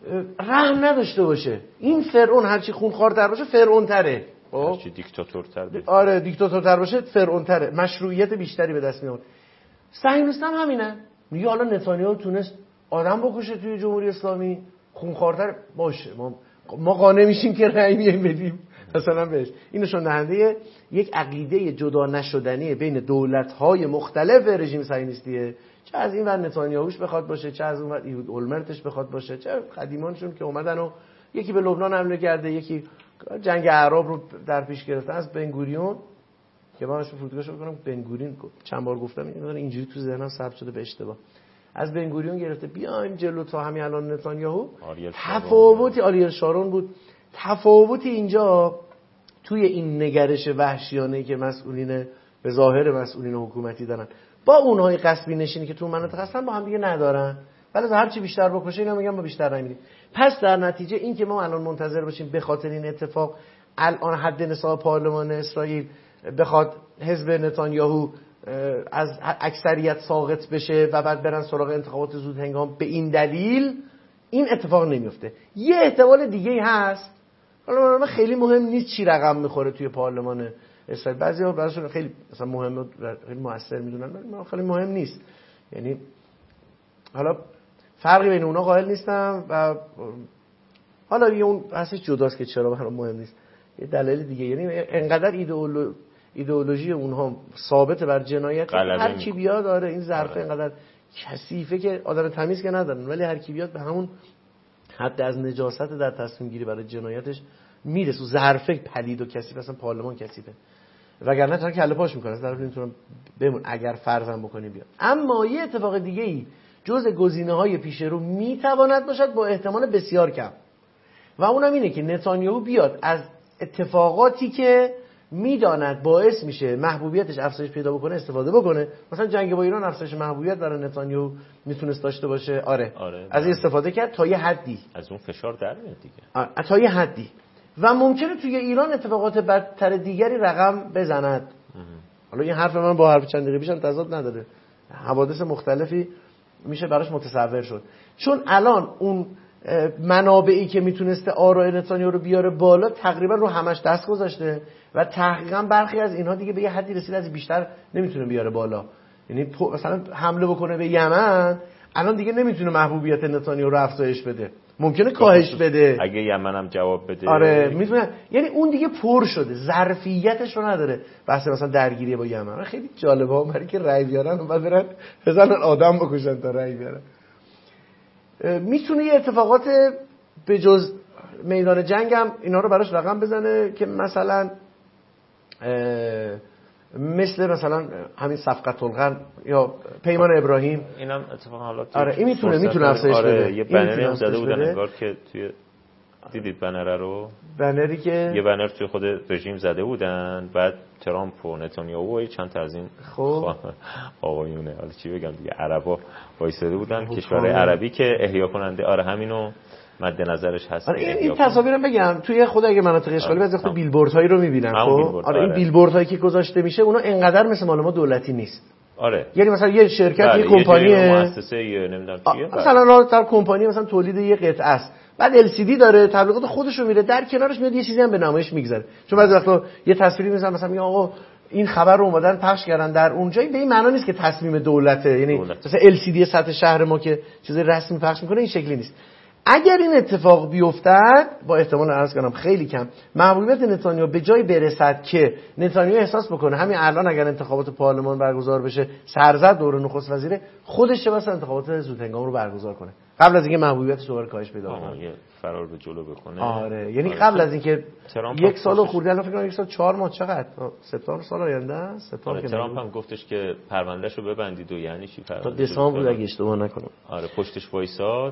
رحم نداشته باشه. این فرعون هرچی خونخوارتر باشه فرعون تره، هرچی دیکتاتورتر باشه، آره دیکتاتورتر باشه فرعون تره، مشروعیت بیشتری به دست میاد. صهیونیست هم همینه، میگه حالا نتانیاهو تونست آدم بکشه توی جمهوری اسلامی، خونخوارتر باشه، ما قانع میشیم که رأی میایم بدیم مثلا بهش. این نشون دهنده یک عقیده جدا نشدنی بین دولت‌های مختلف رژیم صهیونیستیه، چه از این ور نتانیاهوش بخواد باشه، چه از اون ور ایهود اولمرتش بخواد باشه، چه قدیمانشون که اومدن و یکی به لبنان حمله کرده، یکی جنگ اعراب رو در پیش گرفتن. از بنگوریون که من اسم فرودگاهشو بکنم بنگورین چند بار گفتم، اینجوری تو ذهنم ثبت شده به اشتباه. از بنگوریون گرفته بیایم جلو تا همین الان نتانیاهو، تفاوتی آریل شارون بود. تفاوتی اینجا توی این نگرش وحشیانه‌ای که مسئولین به ظاهر مسئولین حکومتی دارن با اونهای غصبی نشینی که تو مناطق هستن با هم دیگه ندارن. ولی هر چی بیشتر بکشه اینا میگن ما بیشتر نمیدیم. پس در نتیجه این که ما الان منتظر باشیم به خاطر این اتفاق الان حد نصاب پارلمان اسرائیل بخواد حزب نتانیاهو از اکثریت ساقط بشه و بعد برن سراغ انتخابات زود هنگام، به این دلیل این اتفاق نمیفته. یه احتمال دیگه هست، حالا خیلی مهم نیست چی رقم میخوره توی پارلمان اسرائیل، بعضی‌ها براشون خیلی مثلا مهمه، خیلی موثر میدونن، ولی خیلی مهم نیست. یعنی حالا فرقی بین اونا قائل نیستم و حالا یه اون بحثش جداست که چرا برام مهم نیست. یه دلیل دیگه، یعنی انقدر ایدئولوژی اونها ثابت بر جنایت، هر کی بیاد داره این ظرفه اینقدر کثیفه که آدم تمیز که ندارن، ولی هر کی بیاد به همون حد از نجاست در تصمیم گیری برای جنایتش میرسه. ظرفه پلید و کثیف، اصلا پارلمان کثیفه، وگرنه تا کله پاش میکنه از طرف نمیتونم بمون اگر فرضم بکنی بیاد. اما یه اتفاق دیگه ای جز گزینه‌های پیش رو میتواند باشد با احتمال بسیار کم، و اونم اینه که نتانیاهو بیاد از اتفاقاتی که میداند باعث میشه محبوبیتش افزایش پیدا بکنه استفاده بکنه. مثلا جنگ با ایران افزایش محبوبیت برای نتانیاهو میتونست داشته باشه، آره از این استفاده کرد تا یه حدی، از اون فشار در میاد دیگه، تا یه حدی، و ممکنه توی ایران اتفاقات بدتر دیگری رقم بزند. حالا این حرف من با حرف چند دقیقه پیشم تضاد نداره، حوادث مختلفی میشه براش متصور شد، چون الان اون منابعی که میتونسته آرای نتانیاهو رو بیاره بالا تقریبا رو همش دست گذاشته و تحقیقا برخی از اینها دیگه به یه حدی رسید از بیشتر نمیتونه بیاره بالا. یعنی مثلا حمله بکنه به یمن الان دیگه نمیتونه محبوبیت نتانیاهو رو افزایش بده، ممکنه کاهش بده اگه یمن هم جواب بده، آره میتونه، یعنی اون دیگه پر شده، ظرفیتش رو نداره. بحث مثلا درگیری با یمن خیلی جالبه ها، برای که رأی بیارن و بعد برن بزنن آدم بکشن تا رأی بیارن. میتونه یه اتفاقات به جز میدان جنگ هم اینا رو براش رقم بزنه که مثلا مثلا همین صفقت القرن یا پیمان ابراهیم، اینم اتفاقا حالا آره این میتونه افزایش بده. یه بنری هم زده بودن انگار که توی دیدید بنر رو؟ بنری که یه بنر توی خود رژیم زده بودن، بعد ترامپ و نتانیاهو و چند تا از این آقایونه، حالا چی بگم دیگه، عربا وایساده بودن، کشورهای عربی که احیا کننده همینو مد نظرش هست. این تصاویرم بگم توی خود اگه مناطق اشغالی بعضی وقتا بیلبوردهایی رو می‌بینن. خب این بیلبوردهایی که گذاشته میشه اونا انقدر مثل مال ما دولتی نیست. یعنی مثلا یه شرکت، یه کمپانی، مؤسسه، یه نمیدونم چیه، مثلا در کمپانی مثلا تولید یه قطعه است، بعد LCD داره، تبلیغات خودش رو میره، در کنارش میاد یه چیزی هم به نمایش میگذاره. چون بعضی وقتا یه تصویری میذارن مثلا میگن آقا این خبر رو اومدن پخش کردن در اونجا، به این معنا نیست که تصمیم دولته. یعنی مثلا LCD سطح شهر ما که چیز رسمی پخش میکنه این شکلی نیست. اگر این اتفاق بیفتد، با احتمال عرض کنم خیلی کم، محبوبیت نتانیاهو به جای برسد که نتانیاهو احساس بکنه همین الان اگر انتخابات پارلمان برگزار بشه سرزد دور نخست وزیر خودش چه واسه انتخابات زودهنگام رو برگزار کنه قبل از اینکه محبوبیتش دوباره کاهش پیدا کنه، فرار به جلو بکنه. آره یعنی قبل از اینکه یک سال خورده، الان فکر کنم یک سال 4 ماه، چقدر سپتامبر سال آینده، سپتامبر که ترامپ هم گفتش که پروندهشو ببندید و یعنی چی تا دسامبر بود اگه اشتباه نکنم. آره پشتش وایساد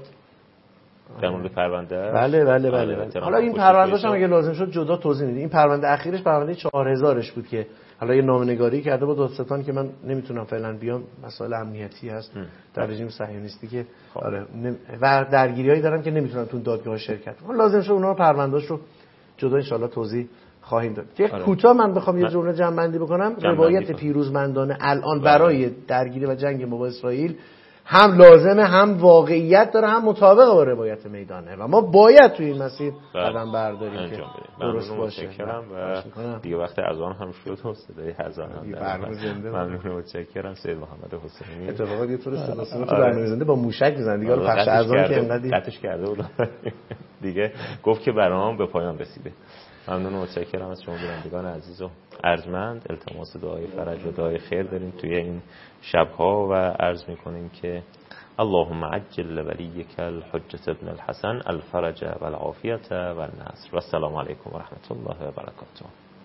در مورد پرونده. بله. حالا این پروندهش هم اگه لازم شد جدا توضیح میدیم. این پرونده اخیرش پرونده 4000ش بود که حالا یه نامه‌نگاری کرده با دادستان که من نمیتونم فعلا بیام، مسائل امنیتی هست در رژیم صهیونیستی که آره و درگیریایی دارن که نمیتونن تو دادگاه شرکت کنن. لازم شد اونها پروندهش رو جدا ان شاءالله توضیح خواهیم داد. یک کوتاه من بخوام یه جمله جمع‌بندی بکنم، روایت پیروزمندانه الان برای درگیری و جنگ با اسرائیل هم لازمه، هم واقعیت داره، هم مطابق با روایت میدانه و ما باید توی این مسیر قدم برداریم که درست باشه. و دیگه وقت اذان هم شد و صدای اذان هم برنامه زنده. ممنون و متشکرم سید محمد حسینی. اتفاقا یه طور صدا تو برنامه زنده با موشک میزنن دیگه، پخش اذان که انقدر قطعش کرده بود دیگه، گفت که برنامه به پایان رسیده. ممنون و متشکرم از شما بینندگان عزیز و ارجمند. التماس دعای فرج و دعای خیر داریم توی این شب‌ها و عرض می‌کنیم که اللهم عجل لولیک الحجة ابن الحسن الفرج والعافیة والنصر. و السلام علیکم و رحمت الله و برکاته.